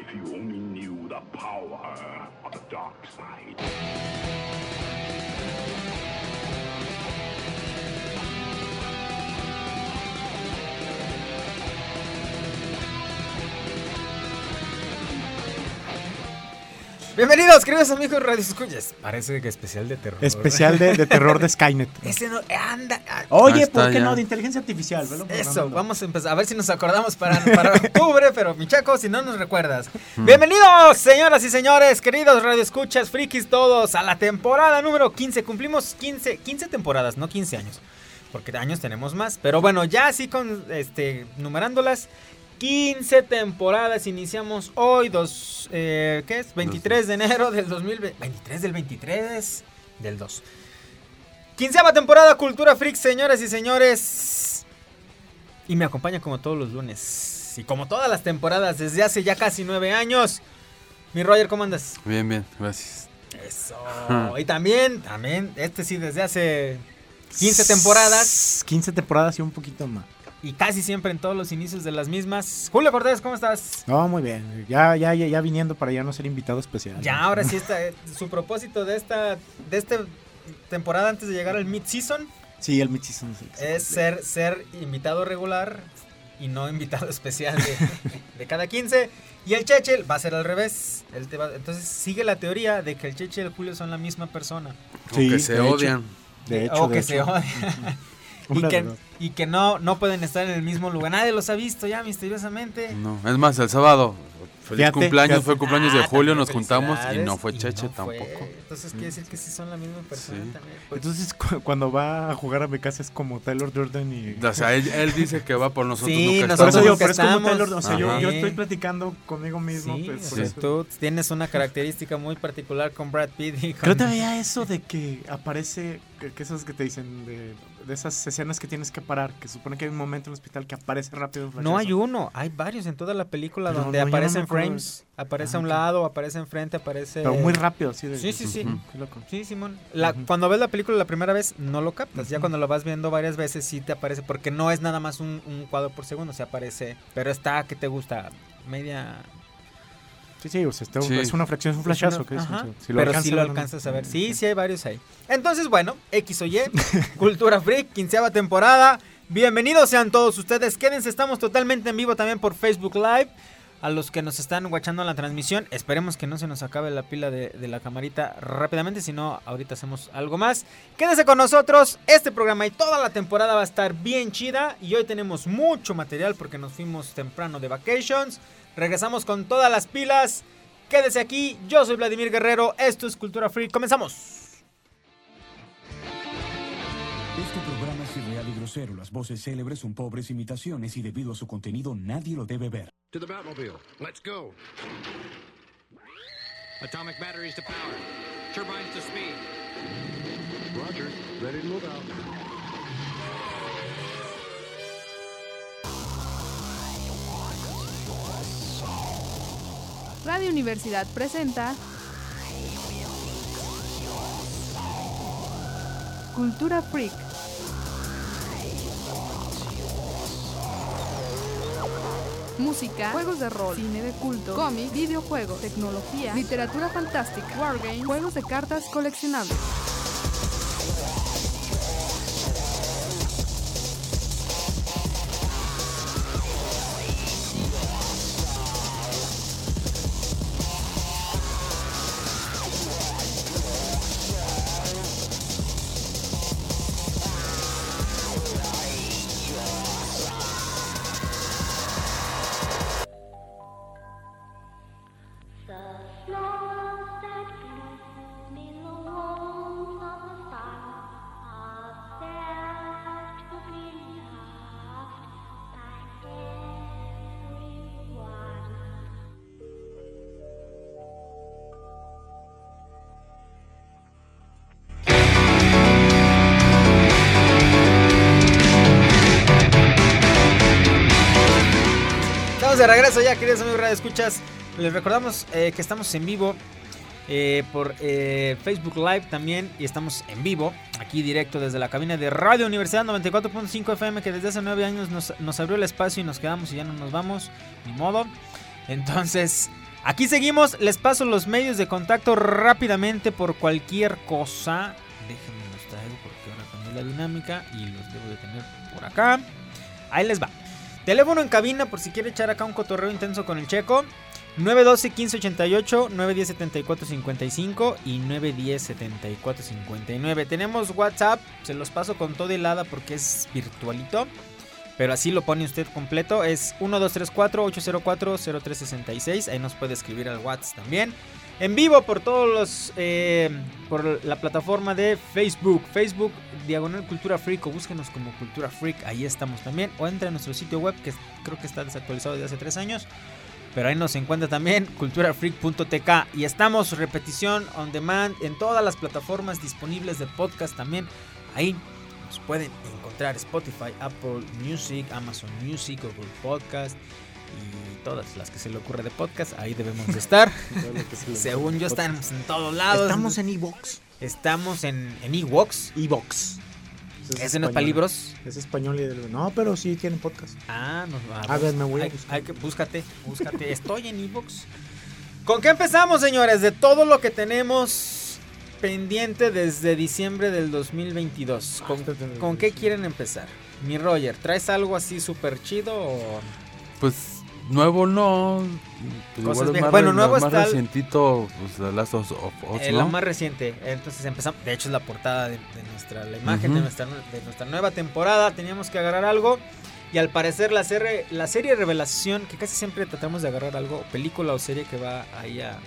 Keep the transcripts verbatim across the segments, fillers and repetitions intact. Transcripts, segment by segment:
If you only knew the power of the dark side. Bienvenidos, queridos amigos Radio Escuchas. Parece que especial de terror. Especial de, de terror de Skynet. Ese no, anda. Oye, está, ¿por qué ya. no? De inteligencia artificial. Velo Eso, programando. vamos a empezar. A ver si nos acordamos para, para octubre, pero mi Chaco, si no nos recuerdas. Bienvenidos, señoras y señores, queridos Radio Escuchas, frikis todos, a la temporada número quince. Cumplimos quince, quince temporadas, no quince años. Porque años tenemos más. Pero bueno, ya así con, este, numerándolas. quince temporadas, iniciamos hoy, dos, eh, ¿qué es? veintitrés de enero del dos mil veinte, veintitrés del veintitrés del dos. Quinceava temporada, Cultura Freak, señoras y señores. Y me acompaña como todos los lunes, y como todas las temporadas, desde hace ya casi nueve años. Mi Roger, ¿cómo andas? Bien, bien, gracias. Eso. Y también, también, este sí, desde hace quince temporadas. quince temporadas y un poquito más. Y casi siempre en todos los inicios de las mismas. Julio Cortés, ¿cómo estás? No, muy bien. Ya, ya, ya, ya viniendo para ya no ser invitado especial. Ya, ahora sí está. eh, su propósito de esta de esta temporada antes de llegar al mid-season Sí, el mid-season. Sí, sí. es ser, ser invitado regular y no invitado especial de, de cada quince. Y el Cheche va a ser al revés. Él te va- entonces sigue la teoría de que el Cheche y el Julio son la misma persona. Como Sí, que se de hecho. odian. De hecho, o de que hecho. se odian. y Una de que, dos. y que no, no pueden estar en el mismo lugar. Nadie los ha visto ya misteriosamente. No, es más, el sábado, feliz Fíjate, cumpleaños, fíjate. fue el cumpleaños de Ah, Julio, también nos juntamos y felicidades, no fue y Cheche no fue. tampoco. Entonces quiere decir que sí son la misma persona Sí. también. Pues, Entonces, cu- cuando va a jugar a mi casa es como Taylor Durden y... O sea, él, él dice que va por nosotros, Sí, nunca Por nosotros eso digo, estamos. nunca pero es como estamos. Taylor, o sea, yo, Ajá. yo estoy platicando conmigo mismo. sí, pues, por sí, eso. tú tienes una característica muy particular con Brad Pitt y con... Creo que veía eso de que aparece, que, que esas que te dicen, de, de esas escenas que tienes que parar, que supone que hay un momento en el hospital que aparece rápido un No hay flashazo. uno, hay varios en toda la película Pero donde no, yo no aparecen me acuerdo. frames, aparece Ah, a un ok. lado, aparece enfrente, aparece... Pero muy rápido, así de... Sí, sí, sí. Ujú. Qué loco. Sí, Simón. La, Ujú. Cuando ves la película la primera vez no lo captas, ya Ujú. cuando lo vas viendo varias veces sí te aparece, porque no es nada más un, un cuadro por segundo, se aparece, pero está, ¿qué te gusta? Media... Sí, sí, o sea, este- Sí. es una fracción, es un Es una- flashazo. que es, ajá, o sea, si pero alcanzas sí a lo ver, alcanzas a ver. ¿no? Sí, sí hay varios ahí. Entonces, bueno, X o Y, Cultura Freak, quinceava temporada. Bienvenidos sean todos ustedes. Quédense, estamos totalmente en vivo también por Facebook Live. A los que nos están watchando la transmisión, esperemos que no se nos acabe la pila de, de la camarita rápidamente, si no, ahorita hacemos algo más. Quédense con nosotros, este programa y toda la temporada va a estar bien chida. Y hoy tenemos mucho material porque nos fuimos temprano de vacations. Regresamos con todas las pilas. Quédese aquí, yo soy Vladimir Guerrero, esto es Cultura Freak, comenzamos. Este programa es irreal y grosero. Las voces célebres son pobres imitaciones y debido a su contenido nadie lo debe ver. To the Batmobile. Let's go. Atomic batteries to power. Turbines to speed. Roger, ready to move out. Radio Universidad presenta Cultura Freak. Música, juegos de rol, cine de culto, cómics, videojuegos, tecnología, literatura fantástica, wargames, juegos de cartas coleccionables. The flowers that bloom in the warmth of the sun are there to be loved by everyone. Estamos de regreso ya, queridos amigos Radio Escuchas. Les recordamos eh, que estamos en vivo eh, por eh, Facebook Live también. Y estamos en vivo, aquí directo desde la cabina de Radio Universidad noventa y cuatro punto cinco F M, que desde hace nueve años nos, nos abrió el espacio y nos quedamos y ya no nos vamos, ni modo. Entonces, Aquí seguimos, les paso los medios de contacto rápidamente por cualquier cosa. Déjenme los traigo porque ahora cambié la dinámica y los debo de tener por acá. Ahí les va. Teléfono en cabina por si quiere echar acá un cotorreo intenso con el Checo. nueve uno dos, uno cinco ocho ocho, nueve uno cero, siete cuatro cinco cinco y nueve uno cero, siete cuatro cinco nueve. Tenemos WhatsApp, se los paso con todo el hada porque es virtualito. Pero así lo pone usted completo. Es uno dos tres cuatro, ocho cero cuatro, cero tres seis seis. Ahí nos puede escribir al WhatsApp también. En vivo por todos los... Eh, por la plataforma de Facebook. Facebook, Diagonal Cultura Freak. O búsquenos como Cultura Freak. Ahí estamos también. O entra a nuestro sitio web que creo que está desactualizado desde hace tres años. Pero ahí nos encuentra también cultura freak punto t k. Y estamos repetición on demand en todas las plataformas disponibles de podcast también. Ahí nos pueden encontrar Spotify, Apple Music, Amazon Music, Google Podcast y todas las que se le ocurre de podcast. Ahí debemos de estar. Según yo estamos en todos lados. Estamos en Evox. Estamos en en Evox. Evox. ¿Ese no es para libros? Es español y del... No, pero sí tienen podcast. Ah, no. A ver, me voy a hay, buscar. hay que, búscate, búscate. Estoy en Evox. ¿Con qué empezamos, señores? De todo lo que tenemos pendiente desde diciembre del dos mil veintidós. ¿Con, ¿con qué quieren empezar? Mi Roger, ¿traes algo así súper chido o...? Pues nuevo no. Pues Cosas igual viejas. más, Bueno, re- nuevo más está el- recientito, pues The Last of Us, Eh, ¿no? La más reciente. Entonces empezamos. De hecho, es la portada de, de nuestra. La imagen Ujú. de, nuestra, de nuestra nueva temporada. Teníamos que agarrar algo. Y al parecer, la serie, la serie Revelación, que casi siempre tratamos de agarrar algo, película o serie que va ahí a,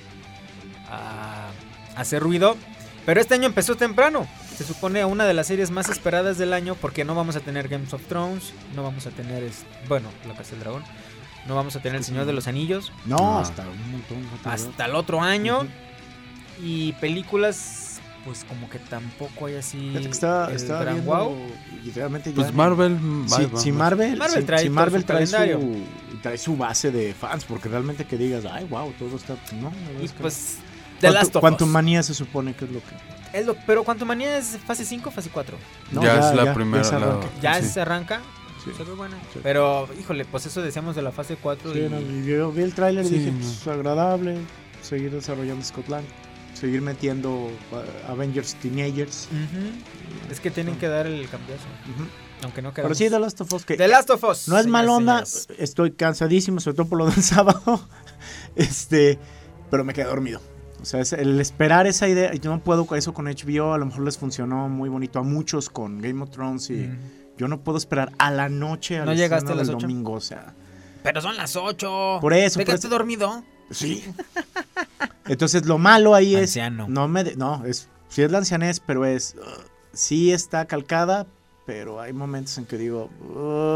a, a hacer ruido. Pero este año empezó temprano. Se supone una de las series más esperadas del año. Porque no vamos a tener Games of Thrones. No vamos a tener. es- Bueno, La Casa del Dragón. No vamos a tener El Señor de los Anillos. No, No. hasta un montón. Hasta el otro año. Y películas, pues como que tampoco hay así Fíjate que estaba, el estaba gran viendo, wow. y realmente ya Pues ni- Marvel. Si, ahí va, si va. Marvel, Marvel si- trae si todo Marvel su trae, su, calendario. trae su base de fans, porque realmente que digas, ay, wow, todo está... No, la verdad Y es que pues no. The Quantum- Last of Us. Quantumania se supone que es lo que... Es lo- pero Quantumania es fase cinco o fase cuatro. No, ya, ya, es la ya, primera. ya se la- arranca. Ya sí. se arranca. Sí. Se ve buena. Sí. Pero, híjole, pues eso decíamos de la fase cuatro. Sí, y... no, y yo vi el tráiler y Sí, dije, no. pues agradable, seguir desarrollando Scotland, seguir metiendo uh, Avengers Teenagers. Ujú. Es que tienen que dar el cambiazo. Ujú. Aunque no Pero queramos. sí, The Last of Us, que The Last of Us. no es mal señoras y onda, señores. estoy cansadísimo, sobre todo por lo del sábado, este, pero me quedé dormido. O sea, es el esperar esa idea, yo no puedo con eso con H B O, a lo mejor les funcionó muy bonito a muchos con Game of Thrones y Ujú. yo no puedo esperar a la noche al ¿No llegaste estreno a las del ocho? domingo, o sea, Pero son las ocho. Por eso, ¿Te por quedaste eso. dormido? sí. Entonces lo malo ahí es, Anciano. no me, de- no, es, sí es la ancianez, pero es, uh, sí está calcada, pero hay momentos en que digo, uh,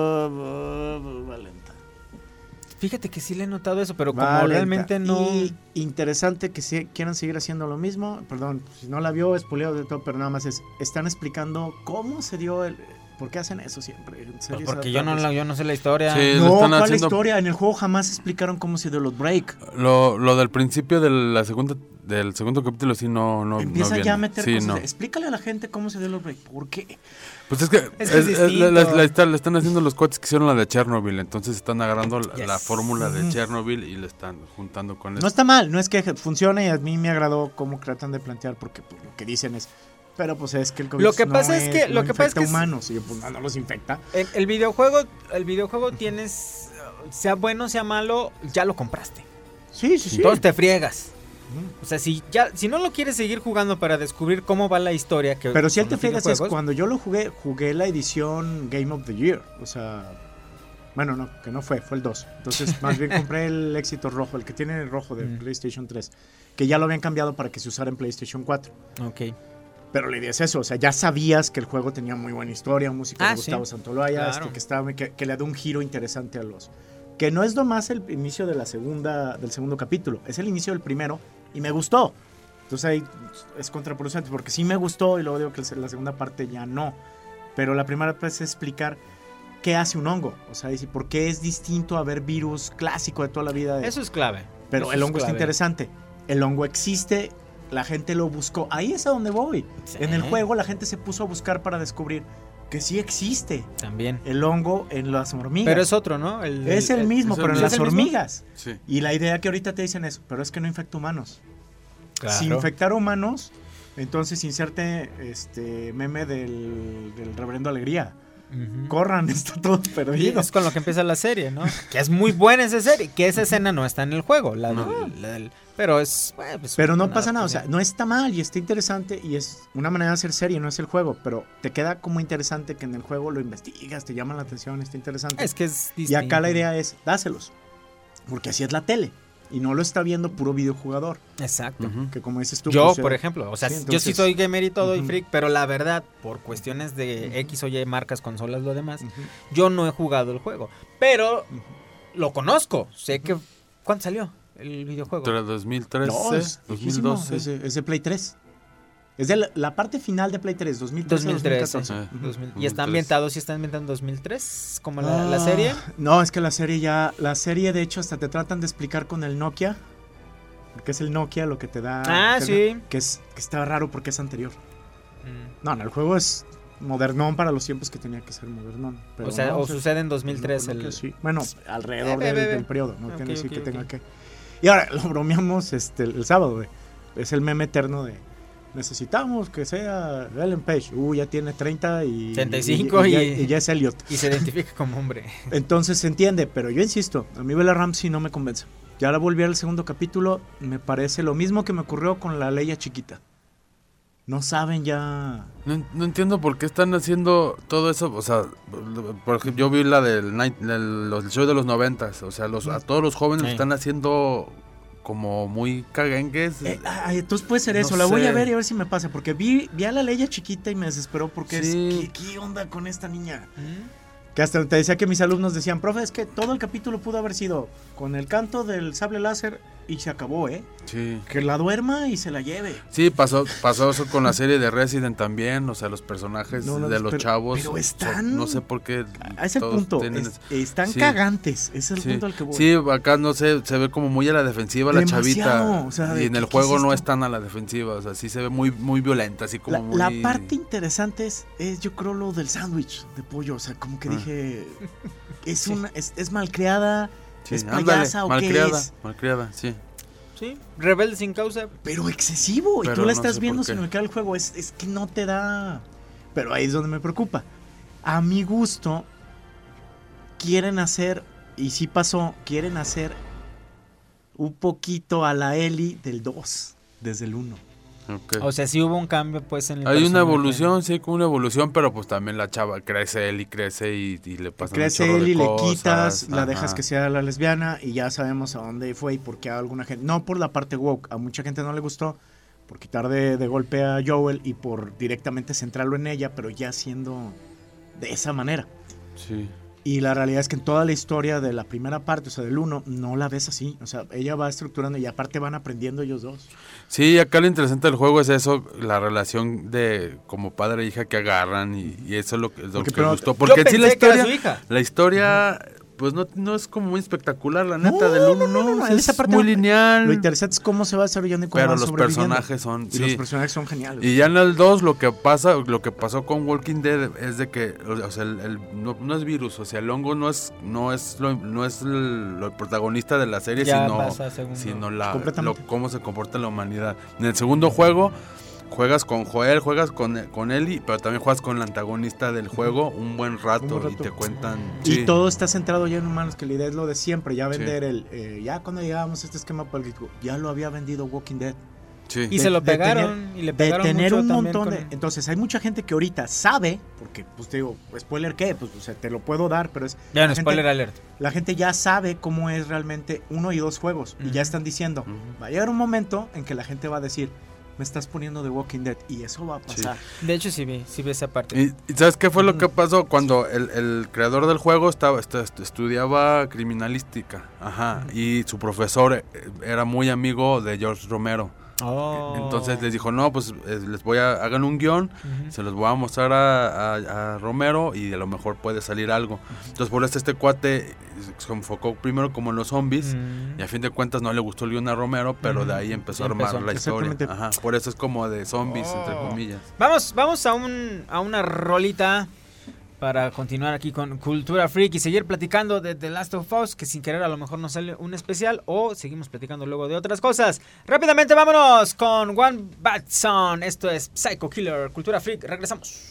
uh, uh, va lenta. Fíjate que sí le he notado eso, pero como Va lenta. realmente no... Y interesante que si quieran seguir haciendo lo mismo. Perdón, si no la vio, es spoileo de todo, pero nada más es. Están explicando cómo se dio el. ¿Por qué hacen eso siempre? en Pues series porque yo no, adaptadas? la- yo no sé la historia. Sí. lo No, están ¿cuál haciendo- historia? En el juego jamás explicaron cómo se dio los break. Lo, lo del principio de la segunda, del segundo capítulo sí no, no, Empieza no ya viene. a meter Sí, cosas. no. Explícale a la gente cómo se dio los break. ¿Por qué? Pues es que, Es que es es- es- la, la- distinto. la está- la están haciendo los cuates que hicieron la de Chernobyl, entonces están agarrando la, Yes. la fórmula de Ujú. Chernobyl y la están juntando con No esto. está mal, no es que funcione y a mí me agradó cómo tratan de plantear, porque pues, lo que dicen es. Pero pues es que el COVID Lo que no pasa es que- no lo que pasa es infecta que es- humanos. Y yo, pues no, no los infecta. El, el videojuego, el videojuego tienes, sea bueno, sea malo, ya lo compraste. Sí, sí, sí. Entonces te friegas. Ujú. O sea, si ya, si no lo quieres seguir jugando para descubrir cómo va la historia, que Pero si él con te los fijas, es videojuegos, cuando yo lo jugué, jugué la edición Game of the Year. O sea, bueno, no, que no fue, fue el dos. Entonces, más bien compré el éxito rojo, el que tiene el rojo de Mm. PlayStation tres, que ya lo habían cambiado para que se usara en PlayStation cuatro. Ok. Pero la idea es eso, o sea, ya sabías que el juego tenía muy buena historia, música Ah, de Gustavo sí. Santaolalla, Claro. este, que, estaba, que, que le da un giro interesante a los... Que no es nomás el inicio de la segunda, del segundo capítulo, es el inicio del primero y me gustó. Entonces ahí es contraproducente porque sí me gustó y luego digo que la segunda parte ya no. Pero la primera parte es explicar qué hace un hongo, o sea, y por qué es distinto a ver virus clásico de toda la vida. De, Eso es clave. pero eso el es hongo está clave. interesante. El hongo existe, la gente lo buscó. Ahí es a donde voy. Sí. En el juego la gente se puso a buscar para descubrir que sí existe También. el hongo en las hormigas. Pero es otro, ¿no? El, Es el mismo, es el pero en mismo. las ¿Es el mismo? hormigas. Sí. Y la idea que ahorita te dicen es, pero es que no infecta humanos. Claro. Si infectar humanos, entonces inserte este meme del, del reverendo Alegría. Ujú. Corran, está todo Y perdido. es con lo que empieza la serie, ¿no? Que es muy buena esa serie. Que esa escena no está en el juego. La No. del- la del- pero es. Bueno, pues, Pero no una pasa nada, o sea, adaptación. no está mal y está interesante y es una manera de hacer serie, no es el juego, pero te queda como interesante que en el juego lo investigas, te llama la atención, está interesante. Es que es Y distinto. acá la idea es, dáselos, porque así es la tele y no lo está viendo puro videojugador, Exacto. Ujú. que como dices tú. Yo, pues, por eh, ejemplo, o sea, sí, yo sí entonces- soy gamer y todo y Ujú. freak, pero la verdad, por cuestiones de X o Y marcas, consolas, lo demás, Ujú. yo no he jugado el juego. Pero lo conozco. Sé que. ¿Cuándo salió el videojuego? Entre dos mil trece, No, es viejísimo, dos mil doce. es de, es de Play tres. Es de la, la parte final de Play tres, dos mil trece, dos mil trece. dos mil catorce. Eh, Ujú. dos mil. dos ¿Y mil está tres. ambientado, sí está ambientado en dos mil tres? ¿Como la, la Ah, serie? No, es que la serie ya, la serie de hecho hasta te tratan de explicar con el Nokia, porque es el Nokia lo que te da. Ah, que, sí. Que, es, que está raro porque es anterior. Mm. No, no, el juego es modernón para los tiempos que tenía que ser modernón. Pero O sea, no, o es- sucede en dos mil tres. no, el... Nokia sí. Bueno, alrededor Eh, del, ve, ve, ve. del periodo, no Ok, quiere decir ok, que tenga ok. que. Y ahora lo bromeamos este, el sábado, güey. Es el meme eterno de. Necesitamos que sea Ellen Page. Uh, ya tiene treinta y. treinta y cinco y, ya, y- y ya es Elliot. Y se identifica como hombre. Entonces se entiende, pero yo insisto, a mí Bella Ramsey no me convence. Ya la volví al segundo capítulo, me parece lo mismo que me ocurrió con la Leia chiquita. No saben ya. No, no entiendo por qué están haciendo todo eso. O sea, por ejemplo, yo vi la del, night- del los- el show de los noventas. O sea, los, a todos los jóvenes Sí. están haciendo como muy caguengues. Eh, ay, entonces puede ser No eso, la voy sé. a ver y a ver si me pasa, porque vi, vi a la Leia chiquita y me desesperó porque Sí. es, ¿qué, ¿qué onda con esta niña? Que hasta te decía que mis alumnos decían, profe, es que todo el capítulo pudo haber sido con el canto del sable láser y se acabó, ¿eh? Sí. Que la duerma y se la lleve. Sí, pasó, pasó eso con la serie de Resident también. O sea, los personajes No, no, de los pero- chavos. pero son- están- no sé por qué. A ese todos punto, tienen es- es- están sí. cagantes, ese es el Sí. punto al que voy. Sí, acá no sé, se ve como muy a la defensiva la Demasiado, chavita. o sea, de y en que, el ¿qué juego es no esto? es tan a la defensiva. O sea, sí se ve muy, muy violenta, así como La, muy. la parte interesante es, es, yo creo, lo del sándwich de pollo. O sea, como que Ah. dije, es una es, es malcriada, Sí, es ándale, payasa o qué malcriada, es. malcriada, sí. Sí, rebelde sin causa. Pero excesivo. Y Pero tú la no estás sé viendo por qué. sin me queda el juego. Es, es que no te da. Pero ahí es donde me preocupa. A mi gusto, quieren hacer, y sí pasó, quieren hacer un poquito a la Ellie del dos, desde el uno. Ok. O sea, sí hubo un cambio, pues, en el Hay una personaje. evolución, sí, como una evolución, pero pues también la chava crece él y crece y, y le pasa Crece él y le quitas, la dejas que sea la lesbiana y ya sabemos a dónde fue y por qué a alguna gente. No por la parte woke, a mucha gente no le gustó por quitar de, de golpe a Joel y por directamente centrarlo en ella, pero ya siendo de esa manera. Sí. Y la realidad es que en toda la historia de la primera parte, o sea, del uno, no la ves así. O sea, ella va estructurando y aparte van aprendiendo ellos dos. Sí, acá lo interesante del juego es eso, la relación de como padre e hija que agarran y, y eso es lo que, es lo Porque, que pero- gustó. Porque Yo en sí la pensé que era historia, su hija. la historia, pues no, no es como muy espectacular, la neta, No, del uno, no, no, no, no, en es esa parte muy no- lineal. Lo interesante es cómo se va desarrollando y cómo Pero van los sobreviviendo. personajes son, Y sí. los personajes son geniales. Y ya en el dos lo que pasa, lo que pasó con Walking Dead es de que, o sea, el, el- no, no es virus, o sea, el hongo no es, no es, lo, no es el, lo protagonista de la serie, Ya sino, pasa a segundo. sino la, Completamente. lo- cómo se comporta la humanidad. En el segundo juego juegas con Joel, juegas con, con Ellie, pero también juegas con el antagonista del juego un buen rato, Un buen rato. y te cuentan. Y sí. todo está centrado ya en humanos, que la idea es lo de siempre, ya Sí. vender el... eh, ya cuando llegábamos a este esquema político, ya lo había vendido Walking Dead. Sí. Y De- se lo de pegaron. tener- y le De pegaron tener mucho un también montón con- de... Entonces hay mucha gente que ahorita sabe, porque pues te digo, spoiler qué, pues o sea, te lo puedo dar, pero es... Ya, no, la gente- spoiler alert. La gente ya sabe cómo es realmente uno y dos juegos, y Ujú. ya están diciendo, Ujú. va a llegar un momento en que la gente va a decir, me estás poniendo de Walking Dead, y eso va a pasar. De hecho, sí vi, sí vi esa parte. ¿Y, y sabes qué fue lo Ujú. que pasó? Cuando el, el creador del juego estaba estu- estu- estudiaba criminalística, ajá, y su profesor eh, era muy amigo de George Romero. Oh. Entonces les dijo, no, pues eh, les voy a, hagan un guión, Ujú. se los voy a mostrar a, a- a Romero y a lo mejor puede salir algo. Entonces por eso este cuate se enfocó primero como en los zombies Mm. y a fin de cuentas no le gustó el guión a Romero, pero de ahí empezó a Sí, armar empezó. la historia. Exactamente. Ajá, por eso es como de zombies, entre Oh. comillas. Vamos, vamos a un a una rolita para continuar aquí con Cultura Freak y seguir platicando de The Last of Us, que sin querer a lo mejor nos sale un especial, o seguimos platicando luego de otras cosas. Rápidamente vámonos con One Bad Son. Esto es Psycho Killer, Cultura Freak. Regresamos.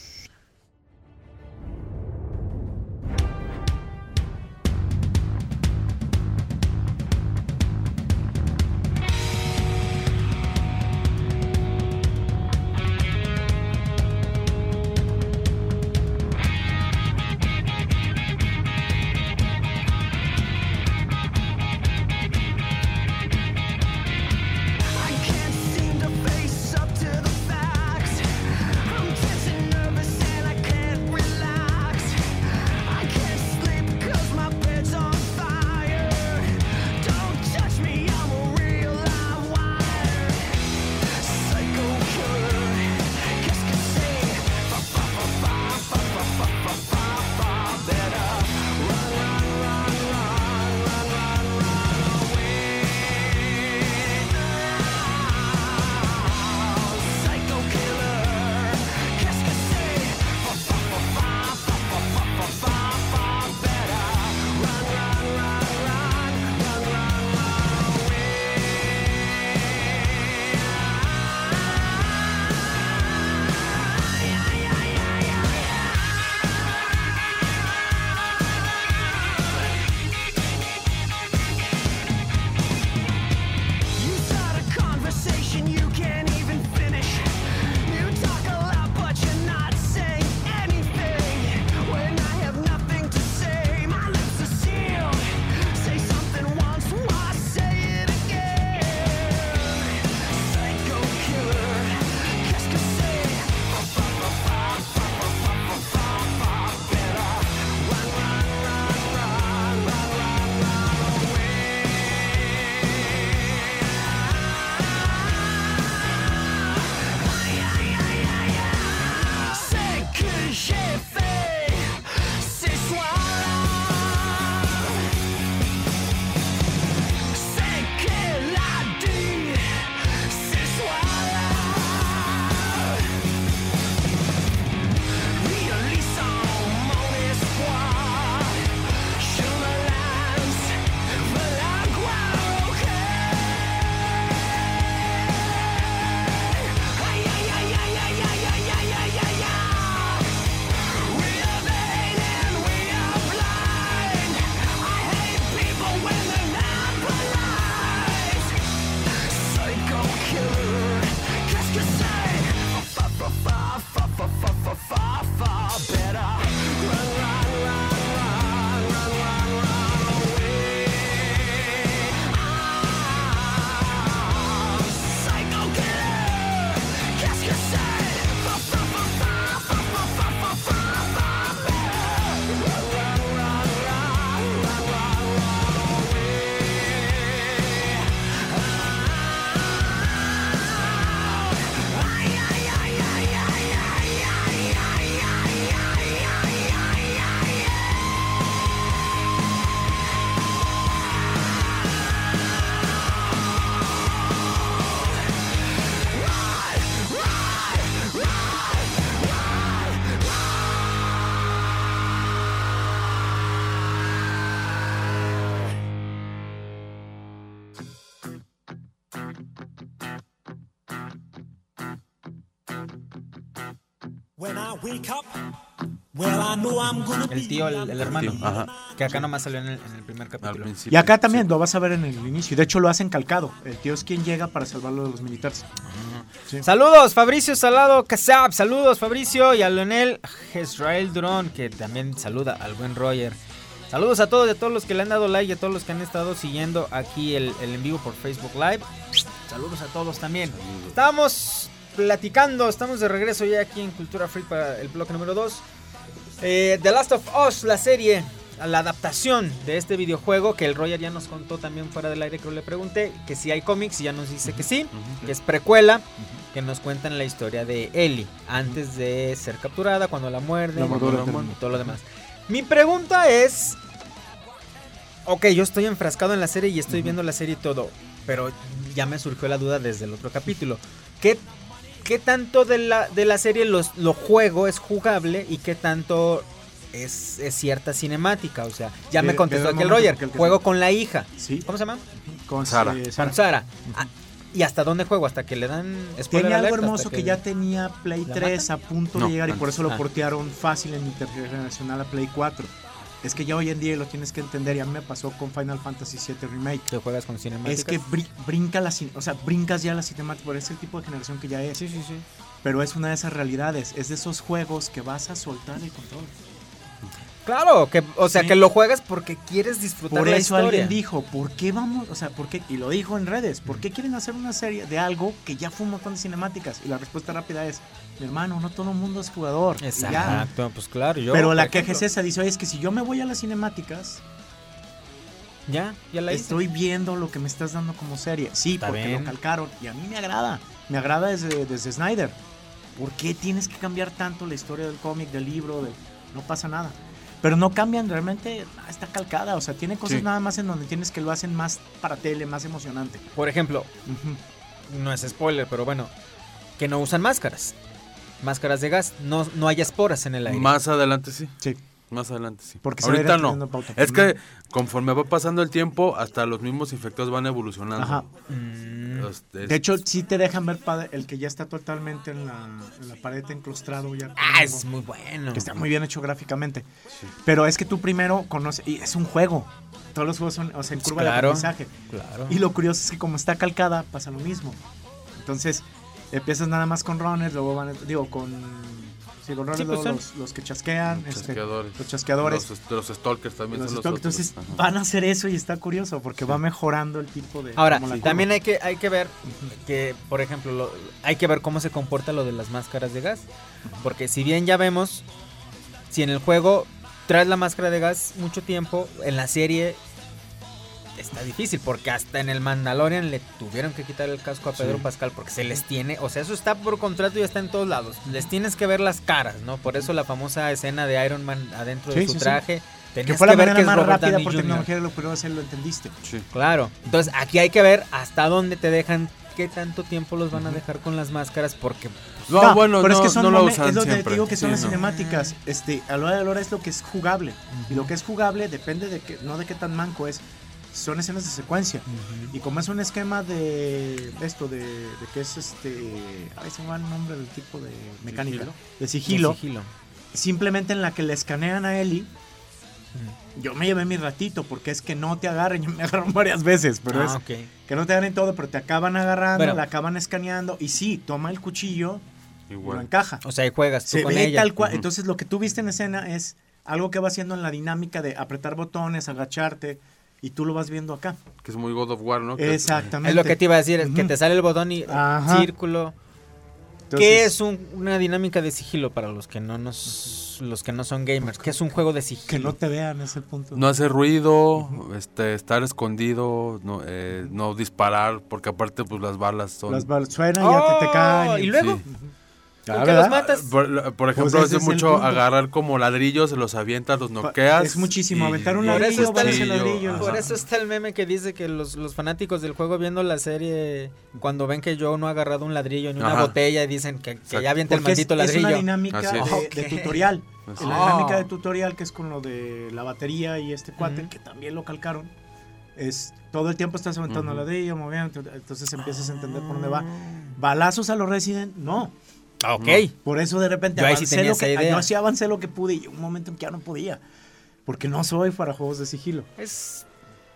El tío, el, el hermano, Tío, ajá. que acá nomás salió en el, en el primer Al capítulo. principio. Y acá también Sí. lo vas a ver en el inicio. De hecho, lo hacen calcado. El tío es quien llega para salvarlo de los militares. Sí. Saludos, Fabricio Salado Casab. Saludos, Fabricio. Y a Leonel Israel Durón, que también saluda al buen Roger. Saludos a todos y a todos los que le han dado like y a todos los que han estado siguiendo aquí el, el en vivo por Facebook Live. Saludos a todos también. Estamos platicando, estamos de regreso ya aquí en Cultura Freak para el bloque número dos. Eh, The Last of Us, la serie, la adaptación de este videojuego que el Roger ya nos contó también fuera del aire, que le pregunté que si hay cómics y ya nos dice que sí, que es precuela, que nos cuentan la historia de Ellie antes de ser capturada, cuando la muerden La mordora y eterna. todo lo demás. Mi pregunta es, ok, yo estoy enfrascado en la serie y estoy uh-huh. viendo la serie y todo, pero ya me surgió la duda desde el otro capítulo. ¿Qué, qué tanto de la, de la serie los, lo juego es jugable y qué tanto es, es cierta cinemática, o sea, ya Ve- me contestó ve un aquí el momento, Roger, porque el que- juego con la hija. Sí. ¿Cómo se llama? Con Sara. eh, Con Sara. Ah, ¿y hasta dónde juego? ¿Hasta que le dan spoiler Tenía algo alert? hermoso ¿Hasta que ya tenía Play la tres a punto de No, llegar y por antes. eso lo Ah. portearon fácil en intergeneracional a Play cuatro. Es que ya hoy en día lo tienes que entender, y a mí me pasó con Final Fantasy siete Remake. ¿Te juegas con cinemáticas? Es que bri- brinca la cin- o sea, brincas ya la cinemática, por ese tipo de generación que ya es. Sí, sí, sí. Pero es una de esas realidades, es de esos juegos que vas a soltar el control. Claro, que, o sea, Sí. que lo juegas porque quieres disfrutar Por la eso historia. alguien dijo, ¿por qué vamos? O sea, ¿por qué? Y lo dijo en redes, ¿por qué quieren hacer una serie de algo que ya fue un montón de cinemáticas? Y la respuesta rápida es, mi hermano, no todo el mundo es jugador. y ya. Exacto, pues claro. Yo, Pero por la queja es ejemplo, esa, dice, oye, es que si yo me voy a las cinemáticas, Ya, ya la hice. estoy viendo lo que me estás dando como serie. Sí, Está porque bien. lo calcaron. Y a mí me agrada. Me agrada desde, desde Snyder. ¿Por qué tienes que cambiar tanto la historia del cómic, del libro? Del... No pasa nada. Pero no cambian, realmente ah, está calcada. O sea, tiene cosas Sí. nada más en donde tienes que lo hacen más para tele, más emocionante. Por ejemplo, Ujú. no es spoiler, pero bueno, que no usan máscaras. Máscaras de gas. No, no hay esporas en el aire. Más adelante sí. Sí. Más adelante sí. Porque se va a ir ahorita no. adquiriendo pauta. Es que conforme va pasando el tiempo, hasta los mismos infectados van evolucionando. Ajá. Mm, Este, De hecho, sí te dejan ver padre, el que ya está totalmente en la, en la pared enclaustrado. Ya con ah, algo. es muy bueno. Que está muy bien hecho gráficamente. Pero es que tú primero conoces, y es un juego. Todos los juegos son, o sea, en curva Claro. de aprendizaje. Claro. Y lo curioso es que como está calcada, pasa lo mismo. Entonces, empiezas nada más con runners, luego van, digo, con... Sí, con runners, Sí, pues luego son- los, los que chasquean. los este, chasqueadores. los chasqueadores. Los, los stalkers también los son stock. los otros. Entonces, Ajá. van a hacer eso y está curioso porque va mejorando el tipo de... Ahora, como la también curva. hay que, hay que ver que, por ejemplo, lo- hay que ver cómo se comporta lo de las máscaras de gas. Porque si bien ya vemos, si en el juego traes la máscara de gas mucho tiempo, en la serie está difícil. Porque hasta en el Mandalorian le tuvieron que quitar el casco a Pedro Sí. Pascal porque se les tiene, o sea, eso está por contrato y está en todos lados. Les tienes que ver las caras, ¿no? Por eso la famosa escena de Iron Man adentro de Sí, su sí, sí. traje. Que Tenías fue la que ver manera que es más Robert rápida Downey por junior tecnología, lo primero hacer lo entendiste. Sí. Claro, entonces aquí hay que ver hasta dónde te dejan, qué tanto tiempo los van a dejar con las máscaras, porque No, bueno, pero no, es que son no lo momen- usan es lo que te siempre. digo que son Sí, las no. cinemáticas. Este, a la hora de la hora es lo que es jugable. Y lo que es jugable depende de que, no de qué tan manco es. Son escenas de secuencia. Y como es un esquema de esto, de, de que es este. Ay, se me va el nombre del tipo de mecánica. Sigilo. De sigilo. de sigilo. Simplemente en la que le escanean a Ellie. Yo me llevé mi ratito porque es que no te agarren. Yo me agarraron varias veces, pero Ah, es ok. que no te agarren todo, pero te acaban agarrando, Bueno. la acaban escaneando. Y sí, toma el cuchillo y lo Igual. encaja. O sea, ahí juegas tú Se con ve ella. tal cual. Ujú. Entonces lo que tú viste en escena es algo que va haciendo en la dinámica de apretar botones, agacharte, y tú lo vas viendo acá. Que es muy God of War, ¿no? Que- Exactamente. Es lo que te iba a decir, es que Ujú. te sale el botón y Ajá. círculo. Entonces, ¿Qué es un- una dinámica de sigilo para los que no nos, los que no son gamers? ¿Qué es un juego de sigilo? Que no te vean, es el punto. No hacer ruido, este, estar escondido, no, eh, no disparar, porque aparte pues las balas son... Las balas suenan y ya te, te Oh, caen. y luego, Sí. Ah, ¿con qué los ¿verdad? matas? Por, por ejemplo, Pues ese hace es el mucho punto. agarrar como ladrillos, los avientas, los noqueas. Es muchísimo, y- aventar un y- Por eso ladrillo, está el balas en ladrillo. ajá. Por eso está el meme que dice que los, los fanáticos del juego viendo la serie, cuando ven que Joe no ha agarrado un ladrillo ni una Ajá. botella, y dicen que, que Exacto. ya avienta el Porque es, maldito es ladrillo. una dinámica Así de, es. de Ok. tutorial. Así La es. dinámica Oh. de tutorial, que es con lo de la batería y este cuate, Ujú. que también lo calcaron, es todo el tiempo estás aventando Ujú. ladrillo, moviendo, entonces empiezas a entender por dónde va. Balazos a los Resident, no. Ah, ok. Por eso de repente Yo ahí sí avancé tenía lo esa que, idea. yo sí avancé lo que pude y llegó un momento en que ya no podía. Porque no soy para juegos de sigilo. Es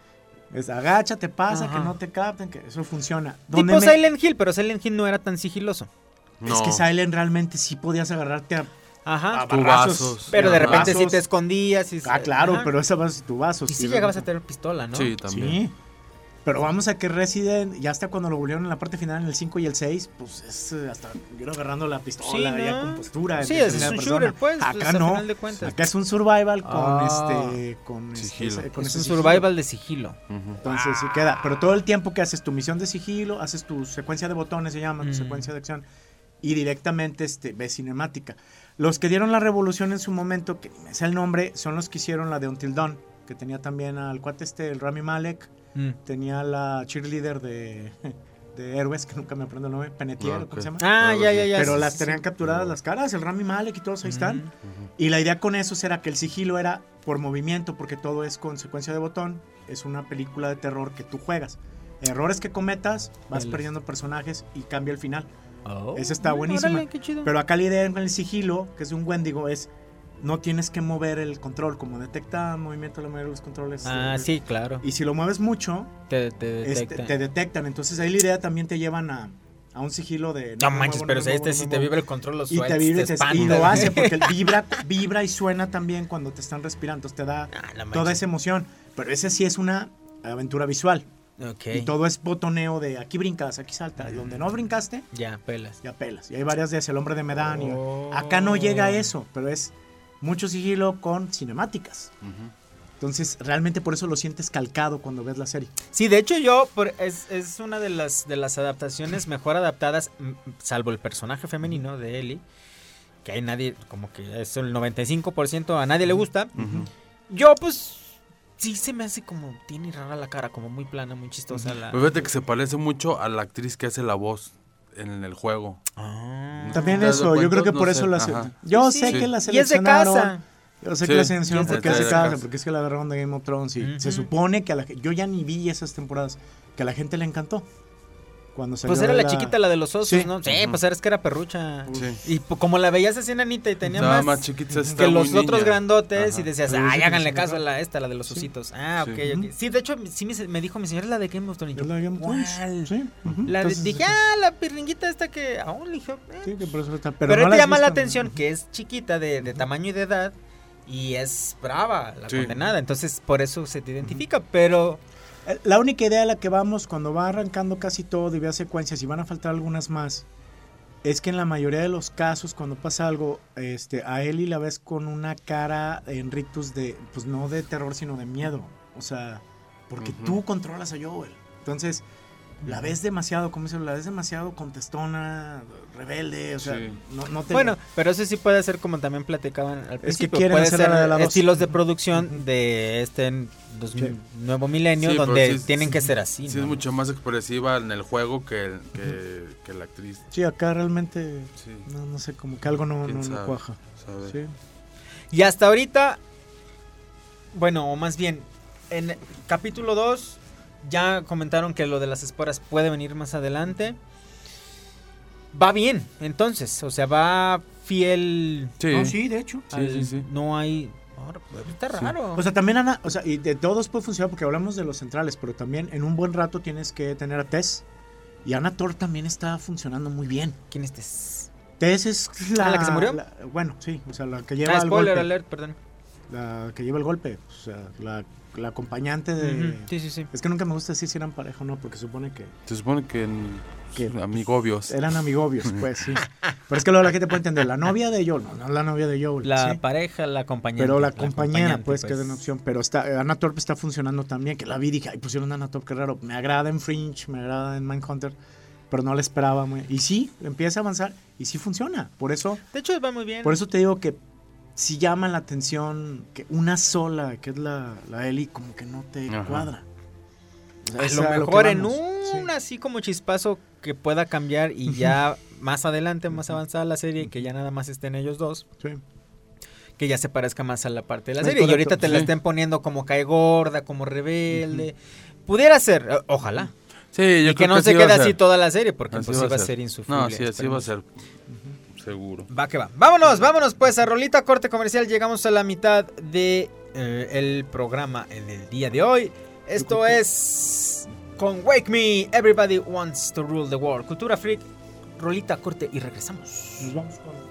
Es agáchate, pasa, Ajá. que no te capten, que eso funciona. Donde tipo me- Silent Hill, pero Silent Hill no era tan sigiloso. Es No. que Silent realmente sí podías agarrarte a, Ajá. a Tubazos. barrazos. Pero de a repente sí balazos. te escondías. Y, Ah, claro, ajá. pero esa vas tu vaso. Y sí llegabas a tener pistola, ¿no? Sí, también. Sí. Pero vamos a que Resident, ya hasta cuando lo volvieron en la parte final, en el cinco y el seis, pues es eh, hasta yo agarrando la pistola, Sí, ya ¿no? con postura. Sí, en ese es primera un persona. shooter, pues, Acá pues, a no. final de cuentas. Acá es un survival con Ah. este. Con Sigilo. Este, con Es ese un sigilo. survival de sigilo. Ujú. Entonces sí queda. Pero todo el tiempo que haces tu misión de sigilo, haces tu secuencia de botones, se llama, tu Mm. secuencia de acción, y directamente este, ves cinemática. Los que dieron la revolución en su momento, que ni me sé el nombre, son los que hicieron la de Until Dawn, que tenía también al cuate este, el Rami Malek, Mm. tenía la cheerleader de, de héroes, que nunca me aprendo el nombre, Penetier, Ah, ok. ¿cómo se llama? Ah, Algo ya, así. ya, ya. Pero sí, las sí, tenían sí. capturadas las caras, el Rami Malek y todos ahí están. Y la idea con eso era que el sigilo era por movimiento, porque todo es consecuencia de botón. Es una película de terror que tú juegas. Errores que cometas, vas Vale. perdiendo personajes y cambia el final. Oh, Esa está bueno, buenísima. órale, qué chido. Pero acá la idea con el sigilo, que es de un Wendigo, es no tienes que mover el control. Como detecta movimiento la mayoría de los controles. Ah, eh, sí, claro. Y si lo mueves mucho, Te, te este, detecta. te detectan. Entonces ahí la idea también te llevan a, a un sigilo de... No me manches, muevo, pero me si muevo, este no si me te muevo. vibra el control, lo Y sueltas, te vibra y, te- espanta. y lo hace porque él vibra, vibra y suena también cuando te están respirando. Entonces te da Ah, no toda manches. esa emoción. Pero ese sí es una aventura visual. Ok, Y todo es botoneo de aquí brincas, aquí salta. Y donde no brincaste, ya, pelas. ya pelas. Y hay varias de ese, el hombre de Medan. y- Oh. Acá no llega a eso, pero es mucho sigilo con cinemáticas. Entonces, realmente por eso lo sientes calcado cuando ves la serie. Sí, de hecho yo, por- es, es una de las, de las adaptaciones mejor adaptadas, m- salvo el personaje femenino de Ellie, que hay nadie, como que es el noventa y cinco por ciento, a nadie le gusta. Yo, pues, sí se me hace como, tiene rara la cara, como muy plana, muy chistosa la... Pues fíjate que se parece mucho a la actriz que hace la voz en el juego. Ah. También ¿Te has dado eso, yo cuenta? creo que No por sé, eso la ajá. Yo Sí, sé sí. que la Y es de seleccionaron. casa. Yo sé Sí, que la seleccionaron y es de porque hace casa. casa, porque es que la agarraron de Game of Thrones y Ujú. se supone que a la ge- yo ya ni vi esas temporadas, que a la gente le encantó. Cuando salió Pues era de la chiquita, la de los osos, Sí. ¿no? Sí, Ujú. pues era, es que era perrucha. Sí. Y po- como la veías así enanita y tenía Nada más, más chiquita, está que muy los otros niña. grandotes Ajá. y decías, Pero ay, dice que háganle sí, caso a ¿verdad? la esta, la de los Sí. ositos. Ah, Sí. ok, ok. Sí, de hecho, sí me, me dijo mi señora la de Game of Thrones. y Es yo, la de Game of Thrones. ¿cuál? Sí, ujú. La de- Entonces, dije, ah, la pirringuita esta que aún le dije, eh. sí, que por eso está. Pero, Pero, no te la has llama la visto, ¿no? atención que es chiquita de, de tamaño y de edad y es brava la Sí. condenada. Entonces, por eso se te identifica, pero... Eh, La única idea a la que vamos cuando va arrancando casi todo y ve secuencias y van a faltar algunas más, es que en la mayoría de los casos cuando pasa algo, este, a Ellie la ves con una cara en ritus de, pues no de terror, sino de miedo. O sea, porque Ujú. tú controlas a Joel. Entonces, la ves demasiado, como dice, la ves demasiado contestona, rebelde, o sea, Sí. no, no te... Bueno, pero eso sí puede ser como también platicaban al que principio. quieren puede hacer ser la de la dos. estilos de producción de este dos mil Sí. nuevo milenio Sí, pero donde sí- tienen sí- que ser así. Sí, ¿no? es mucho más expresiva en el juego que, que, que la actriz. Sí, acá realmente, Sí. no, no sé, como que algo no, ¿Quién no, no sabe? cuaja. ¿Sabe? Sí. Y hasta ahorita, bueno, o más bien, en capítulo dos ya comentaron que lo de las esporas puede venir más adelante. Va bien, entonces, o sea, va fiel. Sí. No, sí, de hecho. Sí, al- sí, sí. No hay. ahora, Está raro. O sea, también Ana, o sea, y de todos puede funcionar porque hablamos de los centrales, pero también en un buen rato tienes que tener a Tess. Y Ana Thor también está funcionando muy bien. ¿Quién es este? Tess es la... ¿Ah, la que se murió? la- bueno, sí, o sea, la que lleva Ah, el spoiler golpe. alert, perdón. La que lleva el golpe. O sea, la, la acompañante de... Ujú, Sí, sí, sí. Es que nunca me gusta decir si eran pareja o no, porque supone que Se supone que en ¿Qué? amigobios. eran amigobios, pues sí. Pero es que luego la gente puede entender, la novia de Joel, no, no la novia de Joel. La ¿sí? pareja, la acompañante. Pero la compañera, acompañante, pues, que es una opción. Pero está, Anna Torp está funcionando también. Que la vi y dije, ay, pusieron a Anna Torp, qué raro. Me agrada en Fringe, me agrada en Mindhunter, pero no la esperaba. Muy... Y sí, empieza a avanzar y sí funciona. Por eso, De hecho, va muy bien. por eso te digo que sí llama la atención que una sola, que es la, la Ellie, como que no te Ajá. cuadra. O sea, A es lo que mejor en vamos. un Sí. así como chispazo que pueda cambiar y ya más adelante, más avanzada la serie, que ya nada más estén ellos dos, Sí. que ya se parezca más a la parte de la Es serie. Y correcto, ahorita te la sí. estén poniendo como cae gorda, como rebelde. Pudiera ser, eh, ojalá. Sí, yo y que creo no que se sí va a quede ser. así toda la serie, porque Así pues va sí va a ser. ser insufrible. No, sí, así va a esperemos. ser. Seguro. Va que va. Vámonos, vámonos pues a rolita corte comercial. Llegamos a la mitad de eh, el programa en el día de hoy. Esto es con Wake Me, Everybody Wants to Rule the World. Cultura Freak, rolita corte y regresamos. Nos vamos con...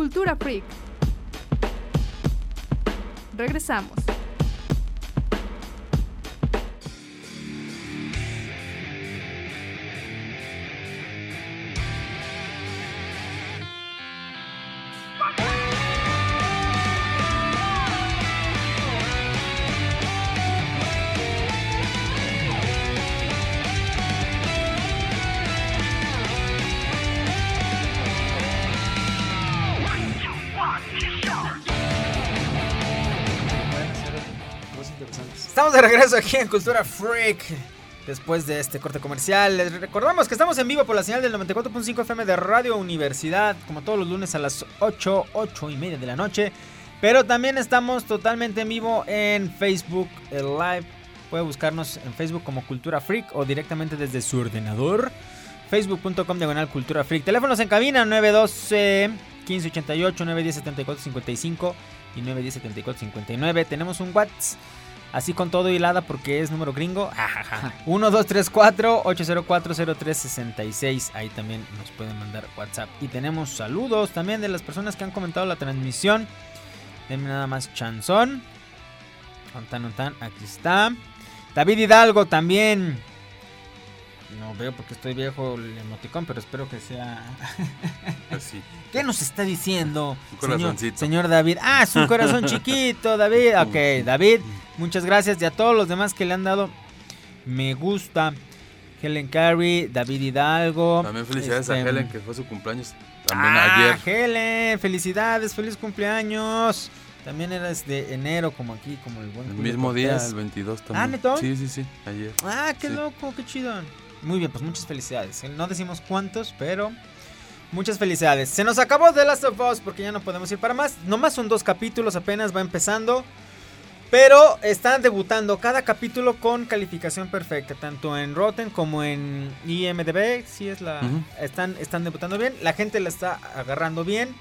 Cultura Freak. Regresamos. Estamos de regreso aquí en Cultura Freak. Después de este corte comercial, les recordamos que estamos en vivo por la señal del noventa y cuatro punto cinco F M de Radio Universidad, como todos los lunes a las ocho, ocho y media de la noche. Pero también estamos totalmente en vivo en Facebook Live. Puede buscarnos en Facebook como Cultura Freak o directamente desde su ordenador. Facebook punto com diagonal Cultura Freak. Teléfonos en cabina nueve uno dos, quince ochenta y ocho, nueve uno cero, setenta y cuatro cincuenta y cinco y nueve uno cero, setenta y cuatro cincuenta y nueve. Tenemos un WhatsApp. Así con todo hilada porque es número gringo. uno dos tres cuatro, ocho cero cuatro, cero tres seis seis. Ahí también nos pueden mandar WhatsApp. Y tenemos saludos también de las personas que han comentado la transmisión. Denme nada más chanzón. Ontan, ontan, aquí está. David Hidalgo también. No veo porque estoy viejo el emoticón, pero espero que sea... Así. ¿Qué nos está diciendo, Un señor, corazoncito. señor David? Ah, es un corazón chiquito, David. Ok, David, muchas gracias. Y a todos los demás que le han dado me gusta. Helen Carey, David Hidalgo. También felicidades este, a Helen, que fue su cumpleaños también ah, ayer. Helen, felicidades, feliz cumpleaños. También eras de enero, como aquí, como el buen El Julio mismo día, Cortés. el veintidós también. Ah, ¿neto? Sí, sí, sí, ayer. Ah, qué Sí. loco, qué chido. Muy bien, pues muchas felicidades. No decimos cuántos, pero muchas felicidades. Se nos acabó The Last of Us porque ya no podemos ir para más. Nomás son dos capítulos, apenas va empezando. Pero están debutando cada capítulo con calificación perfecta, tanto en Rotten como en I M D B. Sí es la, Ujú. están, están debutando bien. La gente la está agarrando bien.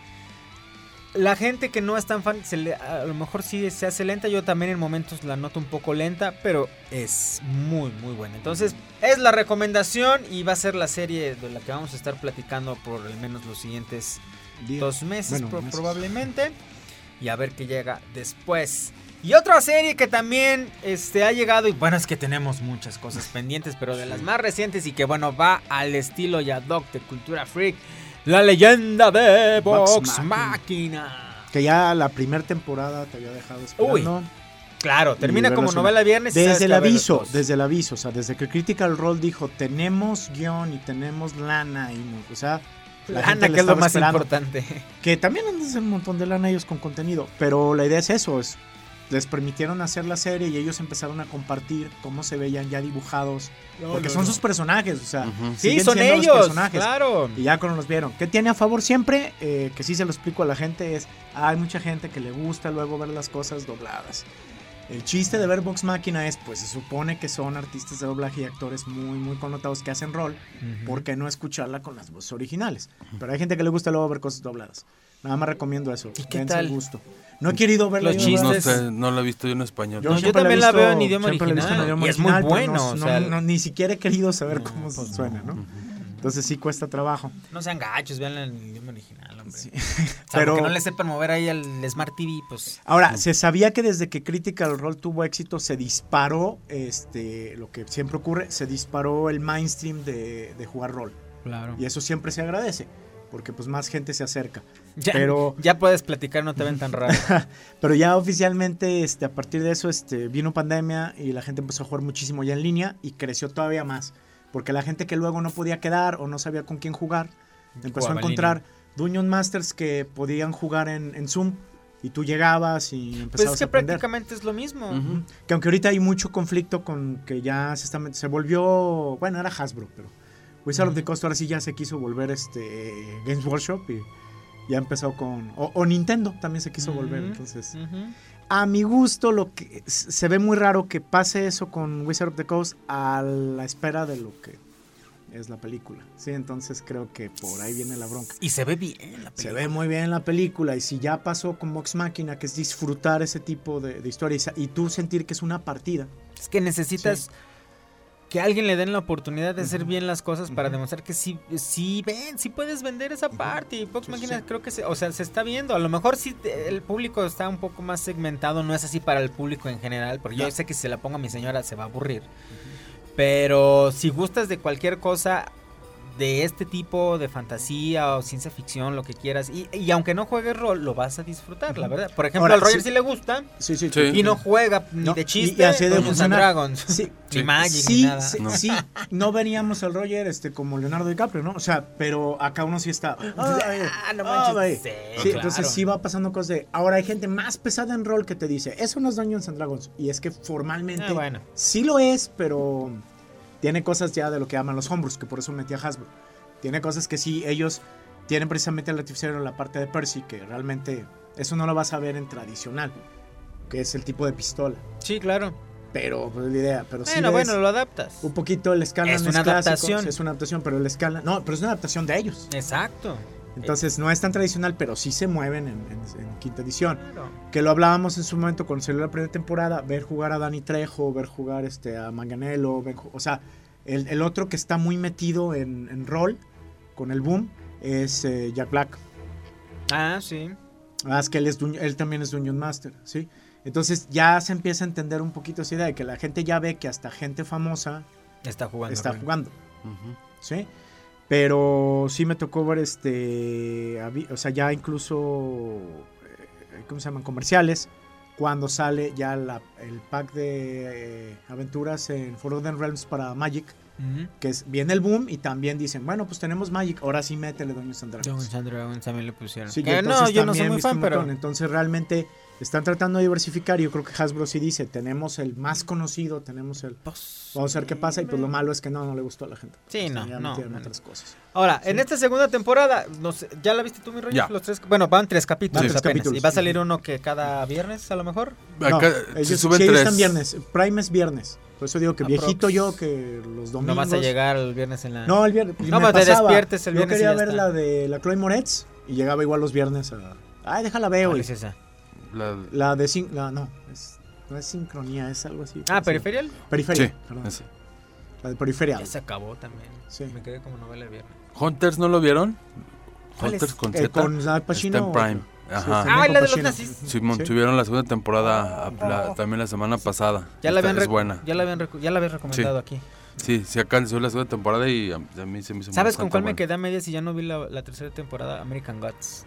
La gente que no es tan fan, se le, a lo mejor sí se hace lenta. Yo también en momentos la noto un poco lenta, pero es muy, muy buena. Entonces, es la recomendación y va a ser la serie de la que vamos a estar platicando por al menos los siguientes Días. dos meses, Bueno, pro- meses. probablemente. Y a ver qué llega después. Y otra serie que también este, ha llegado, y bueno, es que tenemos muchas cosas pendientes, pero de las más recientes y que bueno, va al estilo y ad hoc de Cultura Freak. La leyenda de Vox, Vox Machina. Machina. Que ya la primera temporada te había dejado esperando. Claro, termina Y como verla novela viernes. y sabes Desde que el va a haber aviso, dos. desde el aviso, o sea, desde que Critical Role dijo, tenemos guión y tenemos lana, y no, o sea, la gente Lana, le que es lo estaba más esperando. importante. Que también han de hacer un montón de lana ellos con contenido, pero la idea es eso, es, les permitieron hacer la serie y ellos empezaron a compartir cómo se veían ya dibujados, porque son sus personajes, o sea, Ujú. Sí, siguen son siendo los ellos, personajes. claro. Y ya cuando los vieron. ¿Qué tiene a favor siempre? Eh, que sí se lo explico a la gente es, hay mucha gente que le gusta luego ver las cosas dobladas. El chiste de ver Vox Machina es, pues se supone que son artistas de doblaje y actores muy, muy connotados que hacen rol. ¿Por qué no escucharla con las voces originales? Pero hay gente que le gusta luego ver cosas dobladas. Nada más recomiendo eso. ¿Y qué dense tal? el gusto. No he querido verla. Los yo, chistes. No ¿verdad? sé, no lo he visto yo en español. Yo siempre también he la visto- veo en idioma siempre la he visto en original, idioma y es muy original, pero bueno, no- o no- sea, no- ni siquiera he querido saber No, cómo pues, suena, ¿no? Entonces sí cuesta trabajo. No sean gachos, veanla en idioma original, hombre. Sí. Salvo Pero- que no le sepan mover ahí al Smart T V, pues... Ahora, se sabía que desde que Critical Role tuvo éxito se disparó, este, lo que siempre ocurre, se disparó el mainstream de, de jugar rol. Claro. Y eso siempre se agradece, porque pues más gente se acerca. Ya, Pero, ya puedes platicar, no te ven tan raro. pero ya oficialmente, este, a partir de eso, este, vino pandemia y la gente empezó a jugar muchísimo ya en línea y creció todavía más. Porque la gente que luego no podía quedar o no sabía con quién jugar, empezó Jugaba a en encontrar Dungeon Masters que podían jugar en, en Zoom y tú llegabas y Pues empezabas es que a aprender. prácticamente es lo mismo. Ujú. Que aunque ahorita hay mucho conflicto con que ya se, está, se volvió, bueno, era Hasbro, pero Wizard of the Coast ahora sí ya se quiso volver este Games Workshop y ya empezó con, o, o Nintendo también se quiso volver, Ujú, entonces ujú. a mi gusto lo que se ve muy raro que pase eso con Wizard of the Coast a la espera de lo que es la película, sí, entonces creo que por ahí viene la bronca. Y se ve bien la película. Se ve muy bien en la película y si ya pasó con Vox Machina, que es disfrutar ese tipo de, de historia y, sa- y tú sentir que es una partida. Es que necesitas... que alguien le den la oportunidad de hacer bien las cosas para demostrar que sí, sí ven, sí puedes vender esa parte. Y Vox Sí, Machina sí. creo que se, o sea, se está viendo. A lo mejor sí te- el público está un poco más segmentado, no es así para el público en general, porque yo No. sé que si se la pongo a mi señora se va a aburrir. Pero si gustas de cualquier cosa de este tipo de fantasía o ciencia ficción, lo que quieras, y, y aunque no juegues rol, lo vas a disfrutar, la verdad. Por ejemplo, Ahora, al Roger sí. sí le gusta Sí, sí, Sí. y no juega ni No, de y- chiste y así de Dungeons and funcionar. Dragons, Sí. ni Sí. Magic, ni Sí, nada. sí, No. sí, no veríamos al Roger este, como Leonardo DiCaprio, ¿no? O sea, pero acá uno sí está. Ay, Ah, no ay, manches. Sí, Sí, entonces claro. sí va pasando cosas de. Ahora hay gente más pesada en rol que te dice, eso no es Dungeons and Dragons. Y es que formalmente Ah, bueno. sí lo es, pero tiene cosas ya de lo que llaman los homebrews, que por eso metí a Hasbro. Tiene cosas que sí, ellos tienen precisamente el artificial en la parte de Percy, que realmente eso no lo vas a ver en tradicional, que es el tipo de pistola. Sí, claro. Pero, pues la idea, pero sí Bueno, ves bueno, lo adaptas. un poquito el Scanlan Es es, una clásico, adaptación. sí, es una adaptación, pero el Scanlan, no, pero es una adaptación de ellos. Exacto. Entonces no es tan tradicional, pero sí se mueven en, en- en quinta edición. Claro. Que lo hablábamos en su momento cuando salió la primera temporada, ver jugar a Danny Trejo, ver jugar este, a Manganello, ver ju- o sea, el, el otro que está muy metido en, en rol con el boom es eh, Jack Black. Ah, sí. Ah, es que él, es Dun- él también es Dungeon Master, ¿sí? Entonces ya se empieza a entender un poquito esa idea de que la gente ya ve que hasta gente famosa Está jugando. está rol. jugando, Ujú. ¿sí? Pero sí me tocó ver este, habi- o sea, ya incluso, eh, ¿cómo se llaman? Comerciales, cuando sale ya la- el pack de eh, aventuras en Forgotten Realms para Magic, Ujú. que es, viene el boom y también dicen, bueno, pues tenemos Magic, ahora sí métele Dungeons and Dragons. Dungeons and Dragons también le pusieron. Sí, Que entonces no, yo no soy también muy viste fan, un pero... montón. Entonces realmente están tratando de diversificar y yo creo que Hasbro sí dice, tenemos el más conocido, tenemos el... Pues, Vamos a ver qué pasa y pues lo malo es que no, no le gustó a la gente. Sí, O sea, no, ya no, metieron no. otras cosas. Ahora, en esta segunda temporada, no sé, ¿ya la viste tú, mi rollo? Ya. Los tres, bueno, van tres capítulos Van tres apenas. capítulos. Y va a salir uno que cada viernes, a lo mejor. No, Acá ellos se suben sí, ellos tres. están viernes. Prime es viernes. Por eso digo que Aprox. viejito yo, que los domingos... No vas a llegar el viernes en la... No, el viernes. No, me pero te pasaba. despiertes el viernes Yo quería y ya ver está. la de la Chloe Moretz y llegaba igual los viernes a... Ay, déjala veo. ¿Cuál y- es esa? La- La de... sin- la- no, es- no es sincronía, es algo así. Ah, Sí. ¿Periferial? Periferia. Sí, perdón. ese. La de Periferia. Ya se acabó también. Sí. Me quedé como novela el viernes. Hunters, ¿no lo vieron? ¿Cuál es? Hunters con Eh, Z. con Al Pacino. Está en Prime. Sí, Ajá. está Ah, con la de los Pacino. nazis. Simón, Sí. tuvieron la segunda temporada a- la- también la semana pasada. Ya la Está- habían es reco- buena. Ya la habían reco- ya la habías recomendado aquí. Sí, sí, acá subió la segunda temporada y a, a mí se me hizo ¿Sabes con bastante cuál me buena. quedé a medias y ya no vi la, la tercera temporada? American Gods.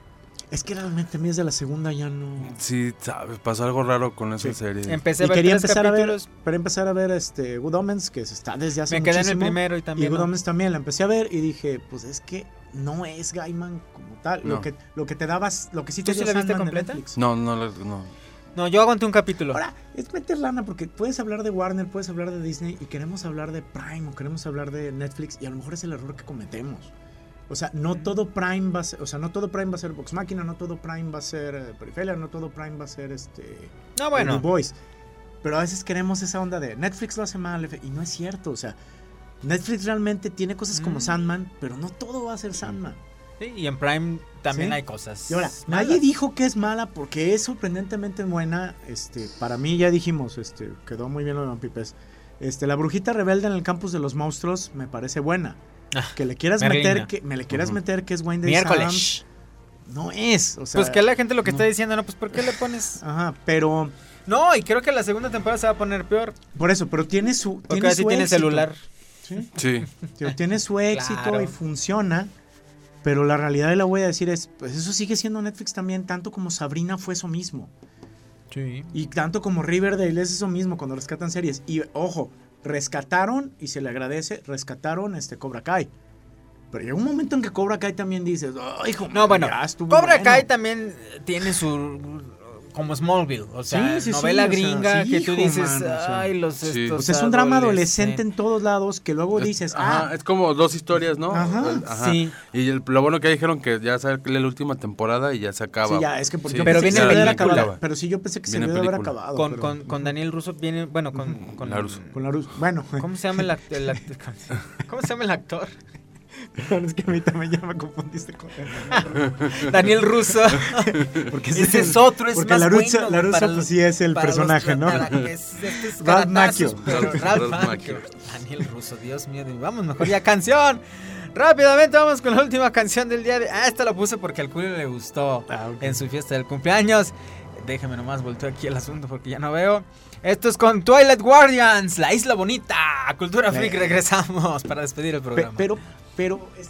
Es que realmente a mí desde la segunda ya no... Sí, sabes, pasó algo raro con esa Sí. serie. Empecé Y a ver quería tres empezar a ver, capítulos. pero empezar a ver este Good Omens, que se está desde hace Me quedé en el muchísimo. primero y Y también. Good ¿no? Omens también la empecé a ver y dije, pues es que no es Gaiman como tal. Lo No. que lo que te dabas, lo que sí ¿Tú te sí dio la viste Sandman de completa? Netflix. No, no, no. No, yo aguanté un capítulo. Ahora, es meter lana porque puedes hablar de Warner, puedes hablar de Disney y queremos hablar de Prime o queremos hablar de Netflix y a lo mejor es el error que cometemos. O sea, no todo Prime va a ser, o sea, no todo Prime va a ser Vox Machina, no todo Prime va a ser eh, Periferia, no todo Prime va a ser este No, bueno. The Boys. Pero a veces queremos esa onda de Netflix lo hace mal y no es cierto, o sea, Netflix realmente tiene cosas como Mm. Sandman, pero no todo va a ser Sandman. Sí, y en Prime también Sí. hay cosas. Y ahora, malas. nadie dijo que es mala porque es sorprendentemente buena. Este, para mí ya dijimos, este, quedó muy bien lo de Don Pipes. Este, la brujita rebelde en el campus de los monstruos me parece buena. Ah, Que le quieras Merlina. meter que me le quieras Ujú. meter que es Wayne Day Sam, Miércoles. no es, o sea, Pues que la gente lo que está diciendo, no, pues ¿por qué le pones? ajá, pero No, y creo que la segunda temporada se va a poner peor. por eso, pero tiene su Porque tiene así su tiene éxito, celular. ¿sí? Sí. Tío, tiene su éxito Claro. y funciona. Pero la realidad y la voy a decir es, pues eso sigue siendo Netflix también, tanto como Sabrina fue eso mismo. Sí. Y tanto como Riverdale es eso mismo cuando rescatan series. Y ojo, rescataron, y se le agradece, rescataron este Cobra Kai. Pero llega un momento en que Cobra Kai también dices, oh, hijo, No, bueno, ya estuvo Cobra bueno". Kai también tiene su... como Smallville, o sea, Sí, sí, sí, novela o sea, gringa sí, que tú hijo, dices, mano, o sea. ay, los Sí. estos Pues es un drama adolescentes". adolescente en todos lados que luego Es- dices, ajá, ah, es como dos historias, ¿no? Ajá. El- Sí. Y el- lo bueno que dijeron que ya sale la última temporada y ya se acaba. sí, ya, es que porque Sí. yo Pero pensé viene que se debió haber película. acabado. Pero sí, yo pensé que se Viene debió haber película. acabado. Con, pero- con, con Daniel Russo viene, bueno, con... con La Russo. Con la luz. Bueno, ¿Cómo se llama el actor? ¿Cómo se llama el actor? Perdón, es que a mí también ya me confundiste con él. Daniel Russo. Porque Ese es otro, es porque más la Russo, bueno, la güey, Russo para pues sí es el para los personaje, tra- ¿no? para que es- estos Ralph caratazos, Macchio. pero Ralph- Ralph Ralph Macchio. Macchio. Daniel Russo, Dios mío. Vamos mejor ya canción. Rápidamente vamos con la última canción del día de... Ah, esta la puse porque al Julio le gustó Ah, ok. en su fiesta del cumpleaños. Déjeme nomás volteo aquí el asunto porque ya no veo. Esto es con Twilight Guardians, La Isla Bonita. Cultura Freak, Eh. regresamos para despedir el Pe- programa. pero, pero... es-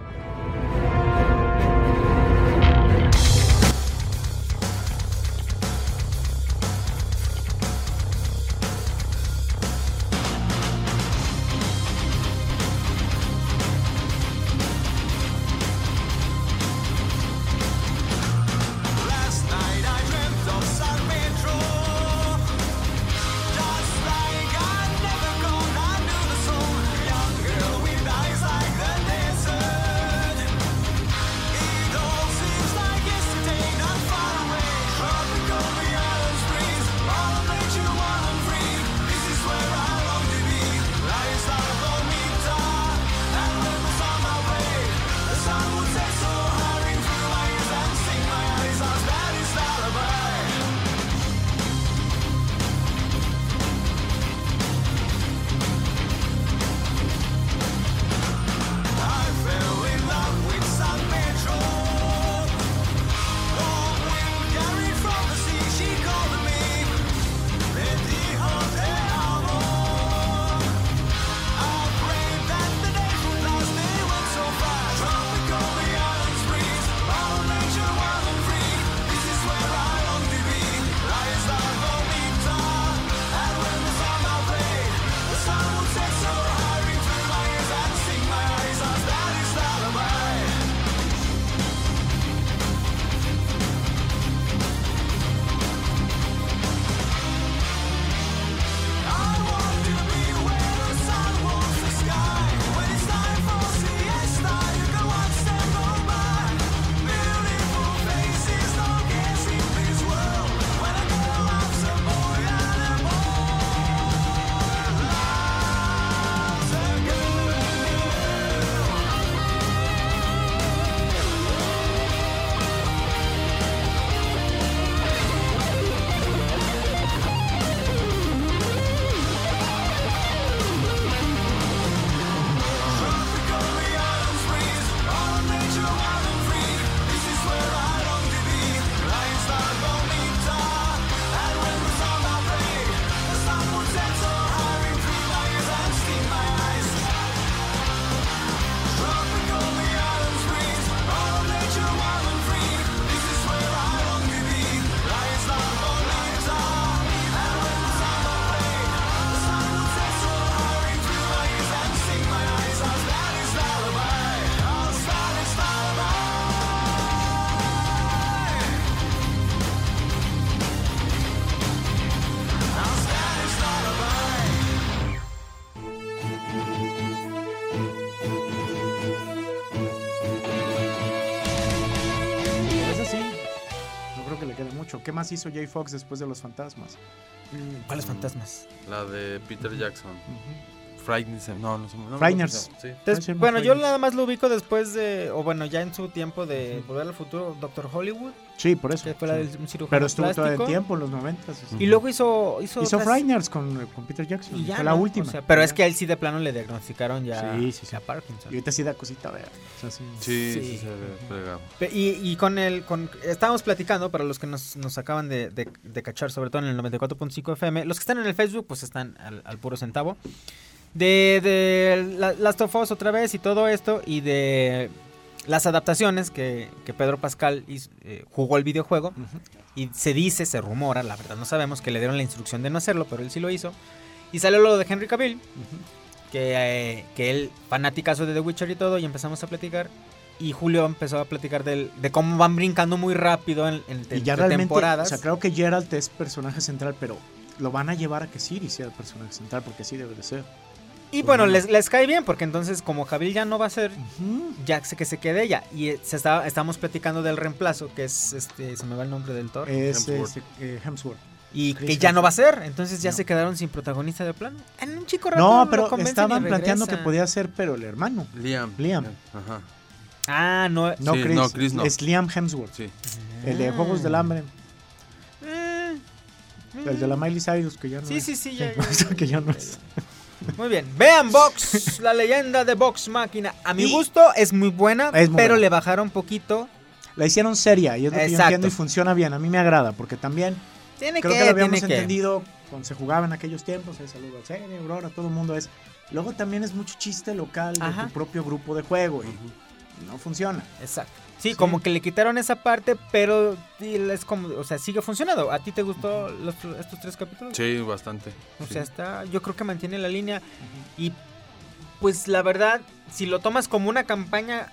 mucho. ¿Qué más hizo Jay Fox después de Los Fantasmas? ¿Cuáles fantasmas? La de Peter Jackson. Frightening, no, no sé. No, Frighteners. Sí. Des- bueno, yo nada más lo ubico después de, o bueno, ya en su tiempo de Volver al Futuro, Doctor Hollywood, Sí, por eso. que fue la sí. del un cirujano Pero estuvo todo el plástico. tiempo, en los noventas. Y luego hizo hizo, Hizo otras- Frighteners con, con Peter Jackson. y ya, fue la ¿no? última. O sea, pero Ya. es que a él sí de plano le diagnosticaron ya, Sí, sí, sí. ya Parkinson. Y ahorita sí da cosita, vea. O sea, sí. Sí, sí, Sí. se ve fregado. Pe- Y, y con el, con, estábamos platicando, para los que nos, nos acaban de, de, de cachar, sobre todo en el noventa y cuatro punto cinco F M, los que están en el Facebook, pues están al, al puro centavo, de, de la, Last of Us otra vez y todo esto, y de las adaptaciones que, que Pedro Pascal hizo, eh, jugó el videojuego, Ujú. y se dice, se rumora, la verdad no sabemos, que le dieron la instrucción de no hacerlo, pero él sí lo hizo, y salió lo de Henry Cavill, que, eh, que él, fanaticazo de The Witcher y todo, y empezamos a platicar. Y Julio empezó a platicar del, de cómo van brincando muy rápido en, en, Y ya entre realmente, temporadas. o sea, creo que Geralt es personaje central, pero lo van a llevar a que Ciri sea el personaje central, porque así debe de ser. y bueno, les, les cae bien, porque entonces como Javier ya no va a ser, Ujú. ya sé que se quede ella. Y eh, se estaba, estamos platicando del reemplazo, que es, este se me va el nombre del Thor. Es Hemsworth. este, eh, Hemsworth. Y Chris que ya no Hemsworth. va a ser, entonces ya No. se quedaron sin protagonista de plano. En un chico rato No, lo pero convencen estaban y planteando que regresa. podía ser, pero el hermano. Liam. Liam. Ajá. Ah, no. No, Sí, Chris, no, Chris no. Es Liam Hemsworth, Sí. el de Juegos del Hambre. Eh, El de la Miley Cyrus, que ya no Sí, es. sí, sí, ya, ya, que ya no es. Muy bien. Vean Vox, la leyenda de Vox Máquina. A mi Y- gusto es muy buena, Es muy pero buena. le bajaron un poquito. La hicieron seria y es lo que yo Exacto. entiendo y funciona bien. A mí me agrada porque también Tiene creo que, que lo habíamos tiene que. entendido cuando se jugaba en aquellos tiempos. El saludo a Serie, Aurora, todo el mundo es. Luego también es mucho chiste local de Ajá. tu propio grupo de juego y no funciona. Exacto. Sí, Sí. como que le quitaron esa parte, pero sí, es como, o sea, sigue funcionando. ¿A ti te gustó los- estos tres capítulos? Sí, bastante. O Sí. sea, está, yo creo que mantiene la línea. Y pues la verdad, si lo tomas como una campaña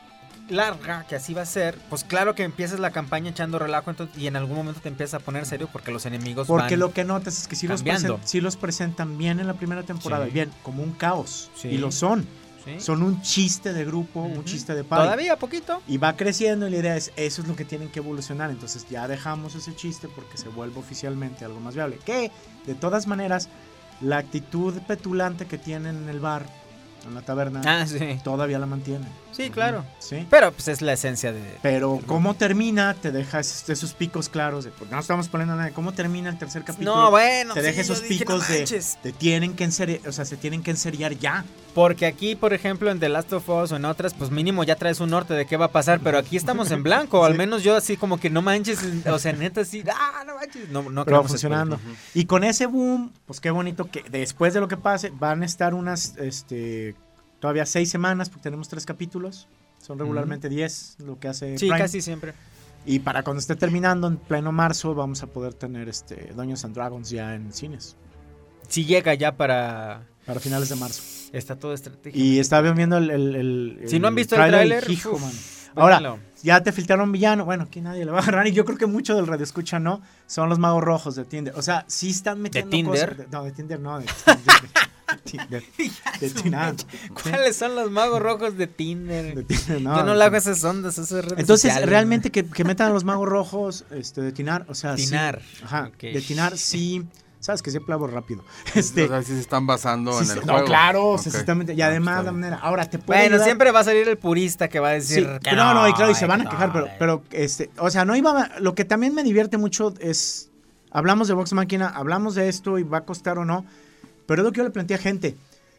larga, que así va a ser, pues claro que empiezas la campaña echando relajo entonces, y en algún momento te empiezas a poner serio porque los enemigos Porque van... lo que notas es que sí los, cambiando. presen- sí los presentan bien en la primera temporada, Sí. bien, como un caos. Sí. Y lo son. ¿sí? Son un chiste de grupo, un Ujú. chiste de party. Todavía poquito. Y va creciendo y la idea es, eso es lo que tienen que evolucionar. Entonces ya dejamos ese chiste porque se vuelve oficialmente algo más viable. Que, de todas maneras, la actitud petulante que tienen en el bar, en la taberna, Ah, sí. todavía la mantienen. Sí, claro. ¿Sí? Pero pues es la esencia de... Pero cómo termina, te deja esos, esos picos claros de, porque no estamos poniendo nada, cómo termina el tercer capítulo. No, bueno. te sí, deja yo esos dije, picos no de, manches. te tienen que enseriar, o sea, se tienen que enseriar ya. Porque aquí, por ejemplo, en The Last of Us o en otras, pues mínimo ya traes un norte de qué va a pasar, pero aquí estamos en blanco, o al Sí. menos yo así como que no manches, o sea, neta así, ah, no manches, no, no Pero va queremos funcionando. spoiler. Y con ese boom, pues qué bonito que después de lo que pase, van a estar unas, este, todavía seis semanas, porque tenemos tres capítulos. Son regularmente diez, lo que hace Sí, Prime. casi siempre. Y para cuando esté terminando, en pleno marzo, vamos a poder tener este Dungeons and Dragons ya en cines. Si llega ya para... Para finales de marzo. Está todo estratégico. Y estaba viendo el, el, el- Si no han el visto el tráiler, tráiler, hijo, uf, mano. Ahora, véanlo. ya te filtraron villano. Bueno, aquí nadie le va a agarrar. Y yo creo que mucho del radio escucha no. Son los magos rojos de Tinder. O sea, sí están metiendo Tinder? cosas. de- no, de Tinder no. De, de, Tinder. De Tinder. ¿Cuáles son los magos rojos de Tinder? De Tinder, no. Yo no le hago esas ondas, esas redes Entonces, sociales, realmente que, que metan a los magos rojos este, de Tinar, o sea, sí. Tinar. Ajá, Ok. de Tinar sí. Sabes que siempre hablo rápido. Este, O sea, sí se están basando sí en se- el no, juego. claro, Ok. o sea, exactamente. Y Ah, además, está la bien. manera. Ahora, te puede Bueno, ayudar- siempre va a salir el purista que va a decir Sí, que no, no, y claro, y se van a que quejar, no, pero, eh. pero, este, o sea, no iba, a- lo que también me divierte mucho es, hablamos de Vox Máquina, hablamos de esto y va a costar o no, pero es lo que yo le planteé a gente.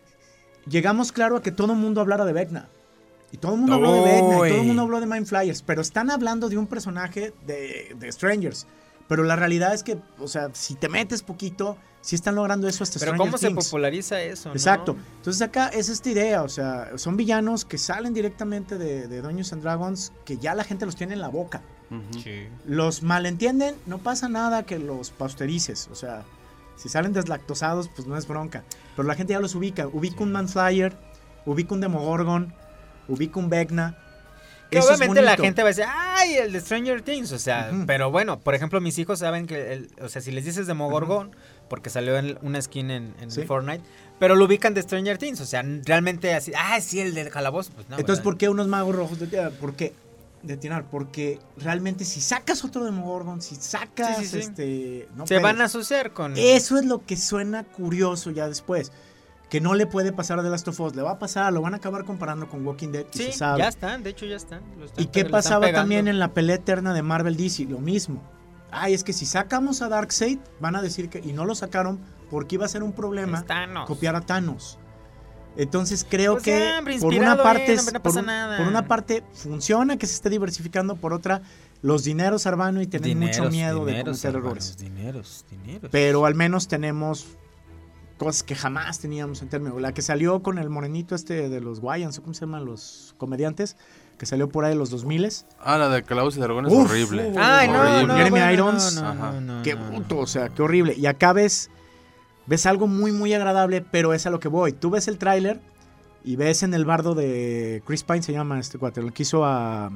Llegamos claro a que todo el mundo hablara de Vecna. Y todo el mundo habló de Vecna, y todo el Uy. mundo habló de Mind Flyers, pero están hablando de un personaje de, de Strangers. Pero la realidad es que, o sea, si te metes poquito, sí están logrando eso hasta Pero Stranger ¿cómo se Things. populariza eso? ¿no? Exacto. Entonces acá es esta idea, o sea, son villanos que salen directamente de, de Dungeons and Dragons, que ya la gente los tiene en la boca. Ujú. Sí. Los malentienden, no pasa nada que los pasteurices, o sea, si salen deslactosados, pues no es bronca. Pero la gente ya los ubica, ubica un Manflyer, ubica un Demogorgon, ubica un Vecna. Que Eso es obviamente la bonito. gente va a decir, ay, el de Stranger Things, o sea, Ujú. pero bueno, por ejemplo, mis hijos saben que, el, o sea, si les dices Demogorgon, porque salió en una skin en, en Sí. Fortnite, pero lo ubican de Stranger Things, o sea, realmente así, ah, sí, el del calabozo, pues no. Entonces, ¿verdad? ¿por qué unos magos rojos de tirar? ¿Por qué? De tirar, porque realmente si sacas otro Demogorgon, si sacas Sí, sí, sí. este... no Se puedes. van a asociar con... Eso es lo que suena curioso ya después. Que no le puede pasar a The Last of Us. Le va a pasar, lo van a acabar comparando con Walking Dead. Y Sí, se sabe. ya están, de hecho ya están. lo están ¿Y qué pe- le están pasaba pegando. también en la pelea eterna de Marvel D C? Lo mismo. Ay, es que si sacamos a Darkseid, van a decir que... Y no lo sacaron porque iba a ser un problema Es Thanos. copiar a Thanos. Entonces creo Pues que ya, hombre, por una inspirado parte en, es- hombre, no por, pasa un- nada. por una parte funciona que se esté diversificando, por otra los dineros Arbano y tienen mucho Dineros, miedo de dineros, cometer hermanos, errores. Dineros, dineros. Pero al menos tenemos cosas que jamás teníamos en términos. La que salió con el morenito este de los Wayans, ¿cómo se llaman los comediantes? Que salió por ahí de los dos mil. Ah, la de Calabozos y Dragones Uf, es horrible. uf. Ay, no, Horrible. no, Jeremy bueno, Irons. no, no, Ajá. no, no, Qué no, bruto, no. o sea, qué horrible. Y acá ves, ves algo muy, muy agradable, pero es a lo que voy. Tú ves el tráiler y ves en el bardo de Chris Pine, se llama este cuate, lo que hizo a...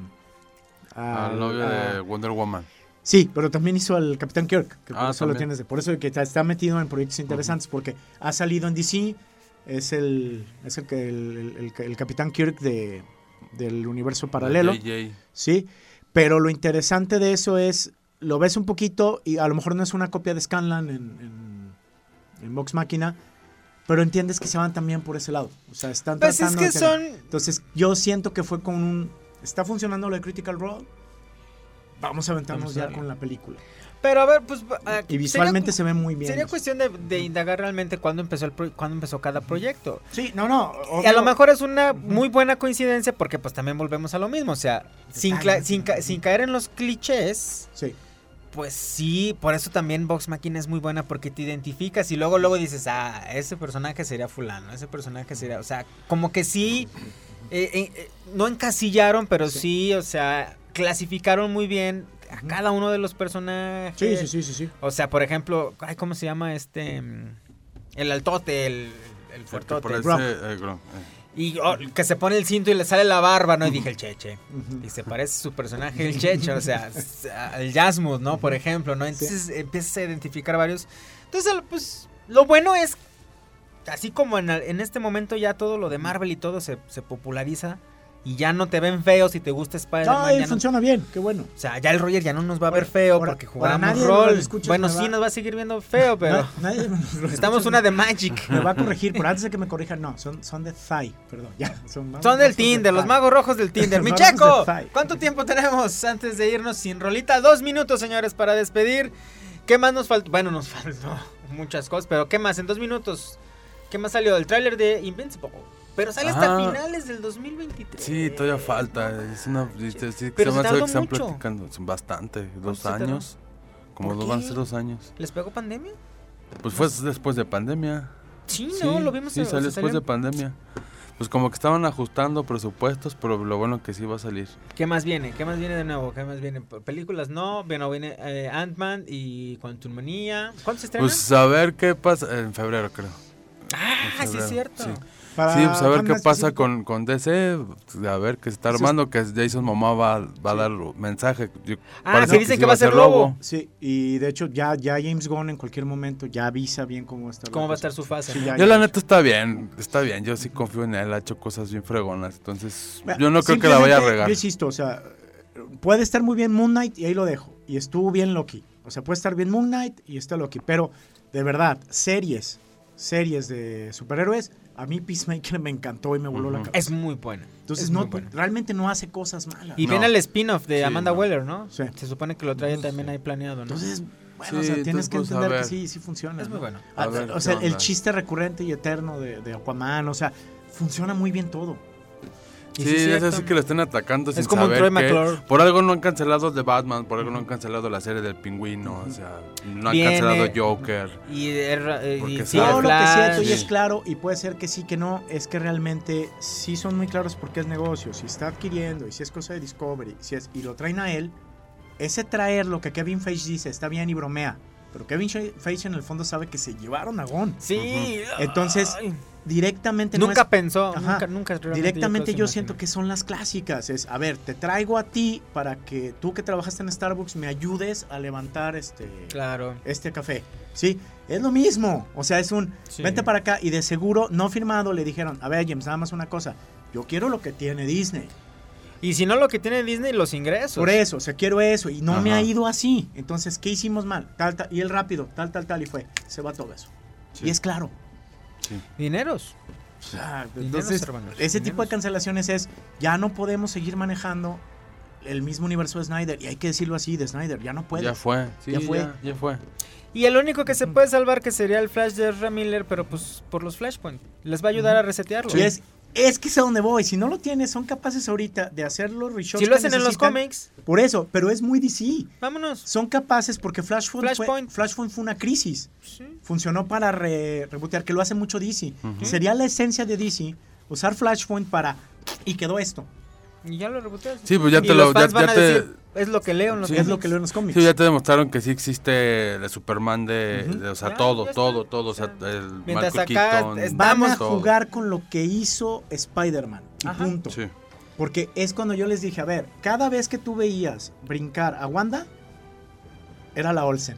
a- Al novio a- de Wonder Woman. Sí, pero también hizo al Capitán Kirk, que por Ah, eso lo también. tienes, de- por eso que está- está metido en proyectos interesantes, porque ha salido en D C, es el, es el, que- el, el- el- el Capitán Kirk de, del universo paralelo, J J. sí, pero lo interesante de eso es, lo ves un poquito y a lo mejor no es una copia de Scanlan en, en, en Vox Machina, pero entiendes que se van también por ese lado. O sea, están Pues es tratando que de hacer- son... Entonces, yo siento que fue con un... ¿Está funcionando lo de Critical Role? Vamos a aventarnos Vamos a ya ver. con la película. Pero a ver, pues... ah, Y visualmente sería, se ve muy bien. sería cuestión de, de indagar realmente cuándo empezó, el pro- cuándo empezó cada proyecto. Sí, no, no. Y a lo obvio. mejor es una muy buena coincidencia porque pues también volvemos a lo mismo. O sea, sin, cla- Totalmente. sin, ca- sin caer en los clichés... Sí. Pues sí, por eso también Vox Machina es muy buena porque te identificas y luego luego dices, ah, ese personaje sería fulano, ese personaje sería, o sea, como que sí, eh, eh, eh, no encasillaron, pero sí. Sí. o sea, clasificaron muy bien a cada uno de los personajes. Sí, sí, sí, sí, sí. O sea, por ejemplo, ay, ¿cómo se llama este? mm, El altote, el, el El que fuertote. parece, Gronk. eh, Gronk, eh. Y oh, que se pone el cinto y le sale la barba, ¿no? Y dije el Cheche. Ujú. Y se parece su personaje el Cheche, o sea, s- el Yasmud, ¿no? Por ejemplo, ¿no? Entonces empiezas a identificar varios. Entonces, pues, lo bueno es, así como en, el- en este momento ya todo lo de Marvel y todo se, se populariza y ya no te ven feo si te gusta Spider-Man. Ay, ya no- funciona bien, qué bueno. o sea, ya el Roger ya no nos va a ver Ahora- feo ahora- porque ahora jugamos nadie de los rol. escuchas Bueno, me sí, va- nos va a seguir viendo feo, pero Na- nadie de los- necesitamos una de Magic. Me va a corregir, pero antes de que me corrijan, no, son, son de Thai, perdón, ya. Son, Son del de Tinder, los Thai. magos rojos del Tinder. Los ¡Mi magos Checo! de Thai. ¿Cuánto tiempo tenemos antes de irnos sin rolita? Dos minutos, señores, para despedir. ¿Qué más nos faltó? Bueno, nos faltó muchas cosas, pero ¿qué más? En dos minutos. ¿Qué más salió? El tráiler de Invincible. Pero sale hasta Ah. finales del dos mil veintitrés. Sí, todavía falta. Es una. Sí, sí, Pero se se me hace tardó que están mucho. platicando. Son bastante. Dos se tardó? años. Como ¿Por dos, van a qué? ser dos años. ¿Les pegó pandemia? Pues fue después de pandemia. Sí, no, lo vimos. Sí, o sea, salió después salió- de pandemia. Pues como que estaban ajustando presupuestos, pero lo bueno que sí va a salir. ¿Qué más viene? ¿Qué más viene de nuevo? ¿Qué más viene? Películas no. Bueno, viene eh, Ant-Man y Quantumania. ¿Cuándo se estrena? Pues a ver qué pasa. En febrero, creo. ah, en sí es febrero, cierto. sí. Para Sí, pues a ver fan qué más pasa específico, con, con D C, a ver que se está armando, que Jason Momoa va, va a dar mensaje. Yo- Ah, parece que dicen sí que va a ser Lobo. Sí, y de hecho ya, ya James Gunn en cualquier momento ya avisa bien cómo va a estar. la ¿Cómo va a cosa. estar su fase? Sí, ¿no? ya- Yo la ya- neta está bien, está bien, yo sí confío en él, ha hecho cosas bien fregonas, entonces Bueno, yo no creo que la vaya a simplemente, regar. Yo insisto, o sea, puede estar muy bien Moon Knight y ahí lo dejo. Y estuvo bien Loki. O sea, puede estar bien Moon Knight y está Loki. Pero, de verdad, series, series de superhéroes, a mí Peacemaker me encantó y me voló la Ujú. cabeza. Es muy buena. Entonces, es no, muy buena. realmente no hace cosas malas. Y No. viene el spin-off de Sí, Amanda no. Weller, ¿no? Sí. Se supone que lo trae también ahí planeado, ¿no? Entonces, bueno, Sí, o sea, tienes entonces, que pues, a entender que ver. sí, sí funciona. es muy ¿no? bueno. Ah, A ver, o ¿qué sea, el onda? chiste recurrente y eterno de, de Aquaman, o sea, funciona muy bien todo. Y Sí, sí es es cierto. así que lo estén atacando sin como un saber Troy qué. McClure. Por algo no han cancelado The Batman, por algo no han cancelado la serie del Pingüino, o sea, no han Viene- cancelado Joker. Y, er- eh, y Porque sigue sabe- Todo lo que Flash. siento y Sí. es claro, y puede ser que sí, que no, es que realmente sí son muy claros porque es negocio, si está adquiriendo y si es cosa de Discovery, si es, y lo traen a él, ese traer lo que Kevin Feige dice está bien y bromea, pero Kevin Feige en el fondo sabe que se llevaron a Gon. Sí. Entonces, ay, directamente no nunca es- pensó, Ajá. nunca, nunca realmente Directamente llegó a yo su siento imagen. que son las clásicas. Es, a ver, te traigo a ti para que tú que trabajaste en Starbucks me ayudes a levantar este, Claro. este café. Sí, es lo mismo. O sea, es un, Sí. vente para acá y de seguro no firmado le dijeron, a ver James, nada más una cosa, yo quiero lo que tiene Disney. Y si no, lo que tiene Disney, los ingresos. Por eso, o sea, quiero eso y no me Ajá. ha ido así. Entonces, ¿qué hicimos mal? Tal, tal, y el rápido, tal, tal, tal, y fue, se va todo eso. Sí. Y es claro. Sí. Dineros. Ah, Dineros, entonces, hermanos, ese tipo de dineros. cancelaciones es, ya no podemos seguir manejando el mismo universo de Snyder. Y hay que decirlo así, de Snyder, ya no puede. Ya fue, sí, Ya ya fue. fue. Ya, fue. Y el único que se puede salvar que sería el Flash de Ezra Miller, pero pues por los Flashpoint. Les va a ayudar a resetearlo. Y es, es que es a donde voy. Si no lo tienes, son capaces ahorita de hacer los reshots Si lo que hacen en los necesitan. cómics, Por eso, pero es muy D C. vámonos. Son capaces porque Flashpoint, Flashpoint. Fue, Flashpoint fue una crisis. Sí. Funcionó para re- rebotear, que lo hace mucho D C. Ujú. Sería la esencia de D C usar Flashpoint para... Y quedó esto. Y ya lo reboteas. Sí, pues ya Y te los lo. Ya, fans van ya a te, decir, es lo que leo en los Sí. Es cómics. lo que leo en los cómics. sí, ya te demostraron que sí existe el Superman de. Ujú. de- o sea, Ya, todo, ya está. todo, todo. O sea, O sea, el mientras Michael acá Keaton. es- Van a todo. jugar con lo que hizo Spider-Man. Y Ajá. punto. Sí. Porque es cuando yo les dije, a ver, cada vez que tú veías brincar a Wanda, era la Olsen.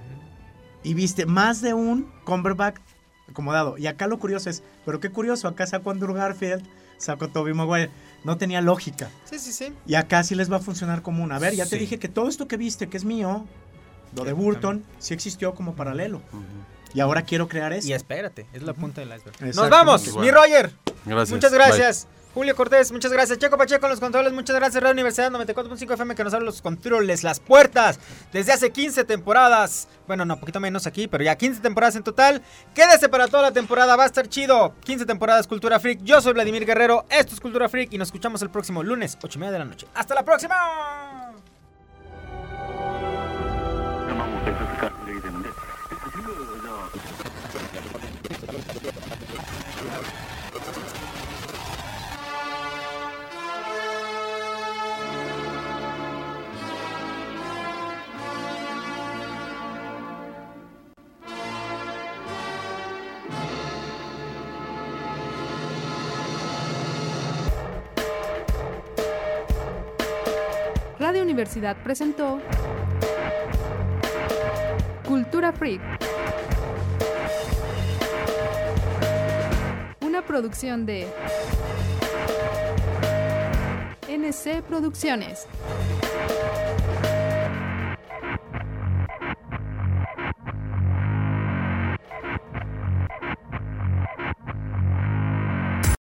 Y viste más de un Cumberbatch acomodado. Y acá lo curioso es, pero qué curioso, acá sacó Andrew Garfield, sacó Tobey Maguire. no tenía lógica. Sí, sí, sí. Y acá sí les va a funcionar como una. A ver, ya te Sí. dije que todo esto que viste, que es mío, lo de Burton, sí existió como paralelo. Y ahora quiero crear esto. Y espérate, es la punta del iceberg. Nos Exacto. vamos, Muy mi bueno. Roger. Gracias. Muchas gracias. Julio Cortés, muchas gracias. Checo Pacheco en los controles, muchas gracias. Radio Universidad noventa y cuatro punto cinco F M que nos abre los controles, las puertas. Desde hace quince temporadas. Bueno, no, poquito menos aquí, pero ya quince temporadas en total. Quédese para toda la temporada, va a estar chido. quince temporadas Cultura Freak. Yo soy Vladimir Guerrero, esto es Cultura Freak y nos escuchamos el próximo lunes, ocho y media de la noche. ¡Hasta la próxima! Radio Universidad presentó Cultura Freak, una producción de N C Producciones.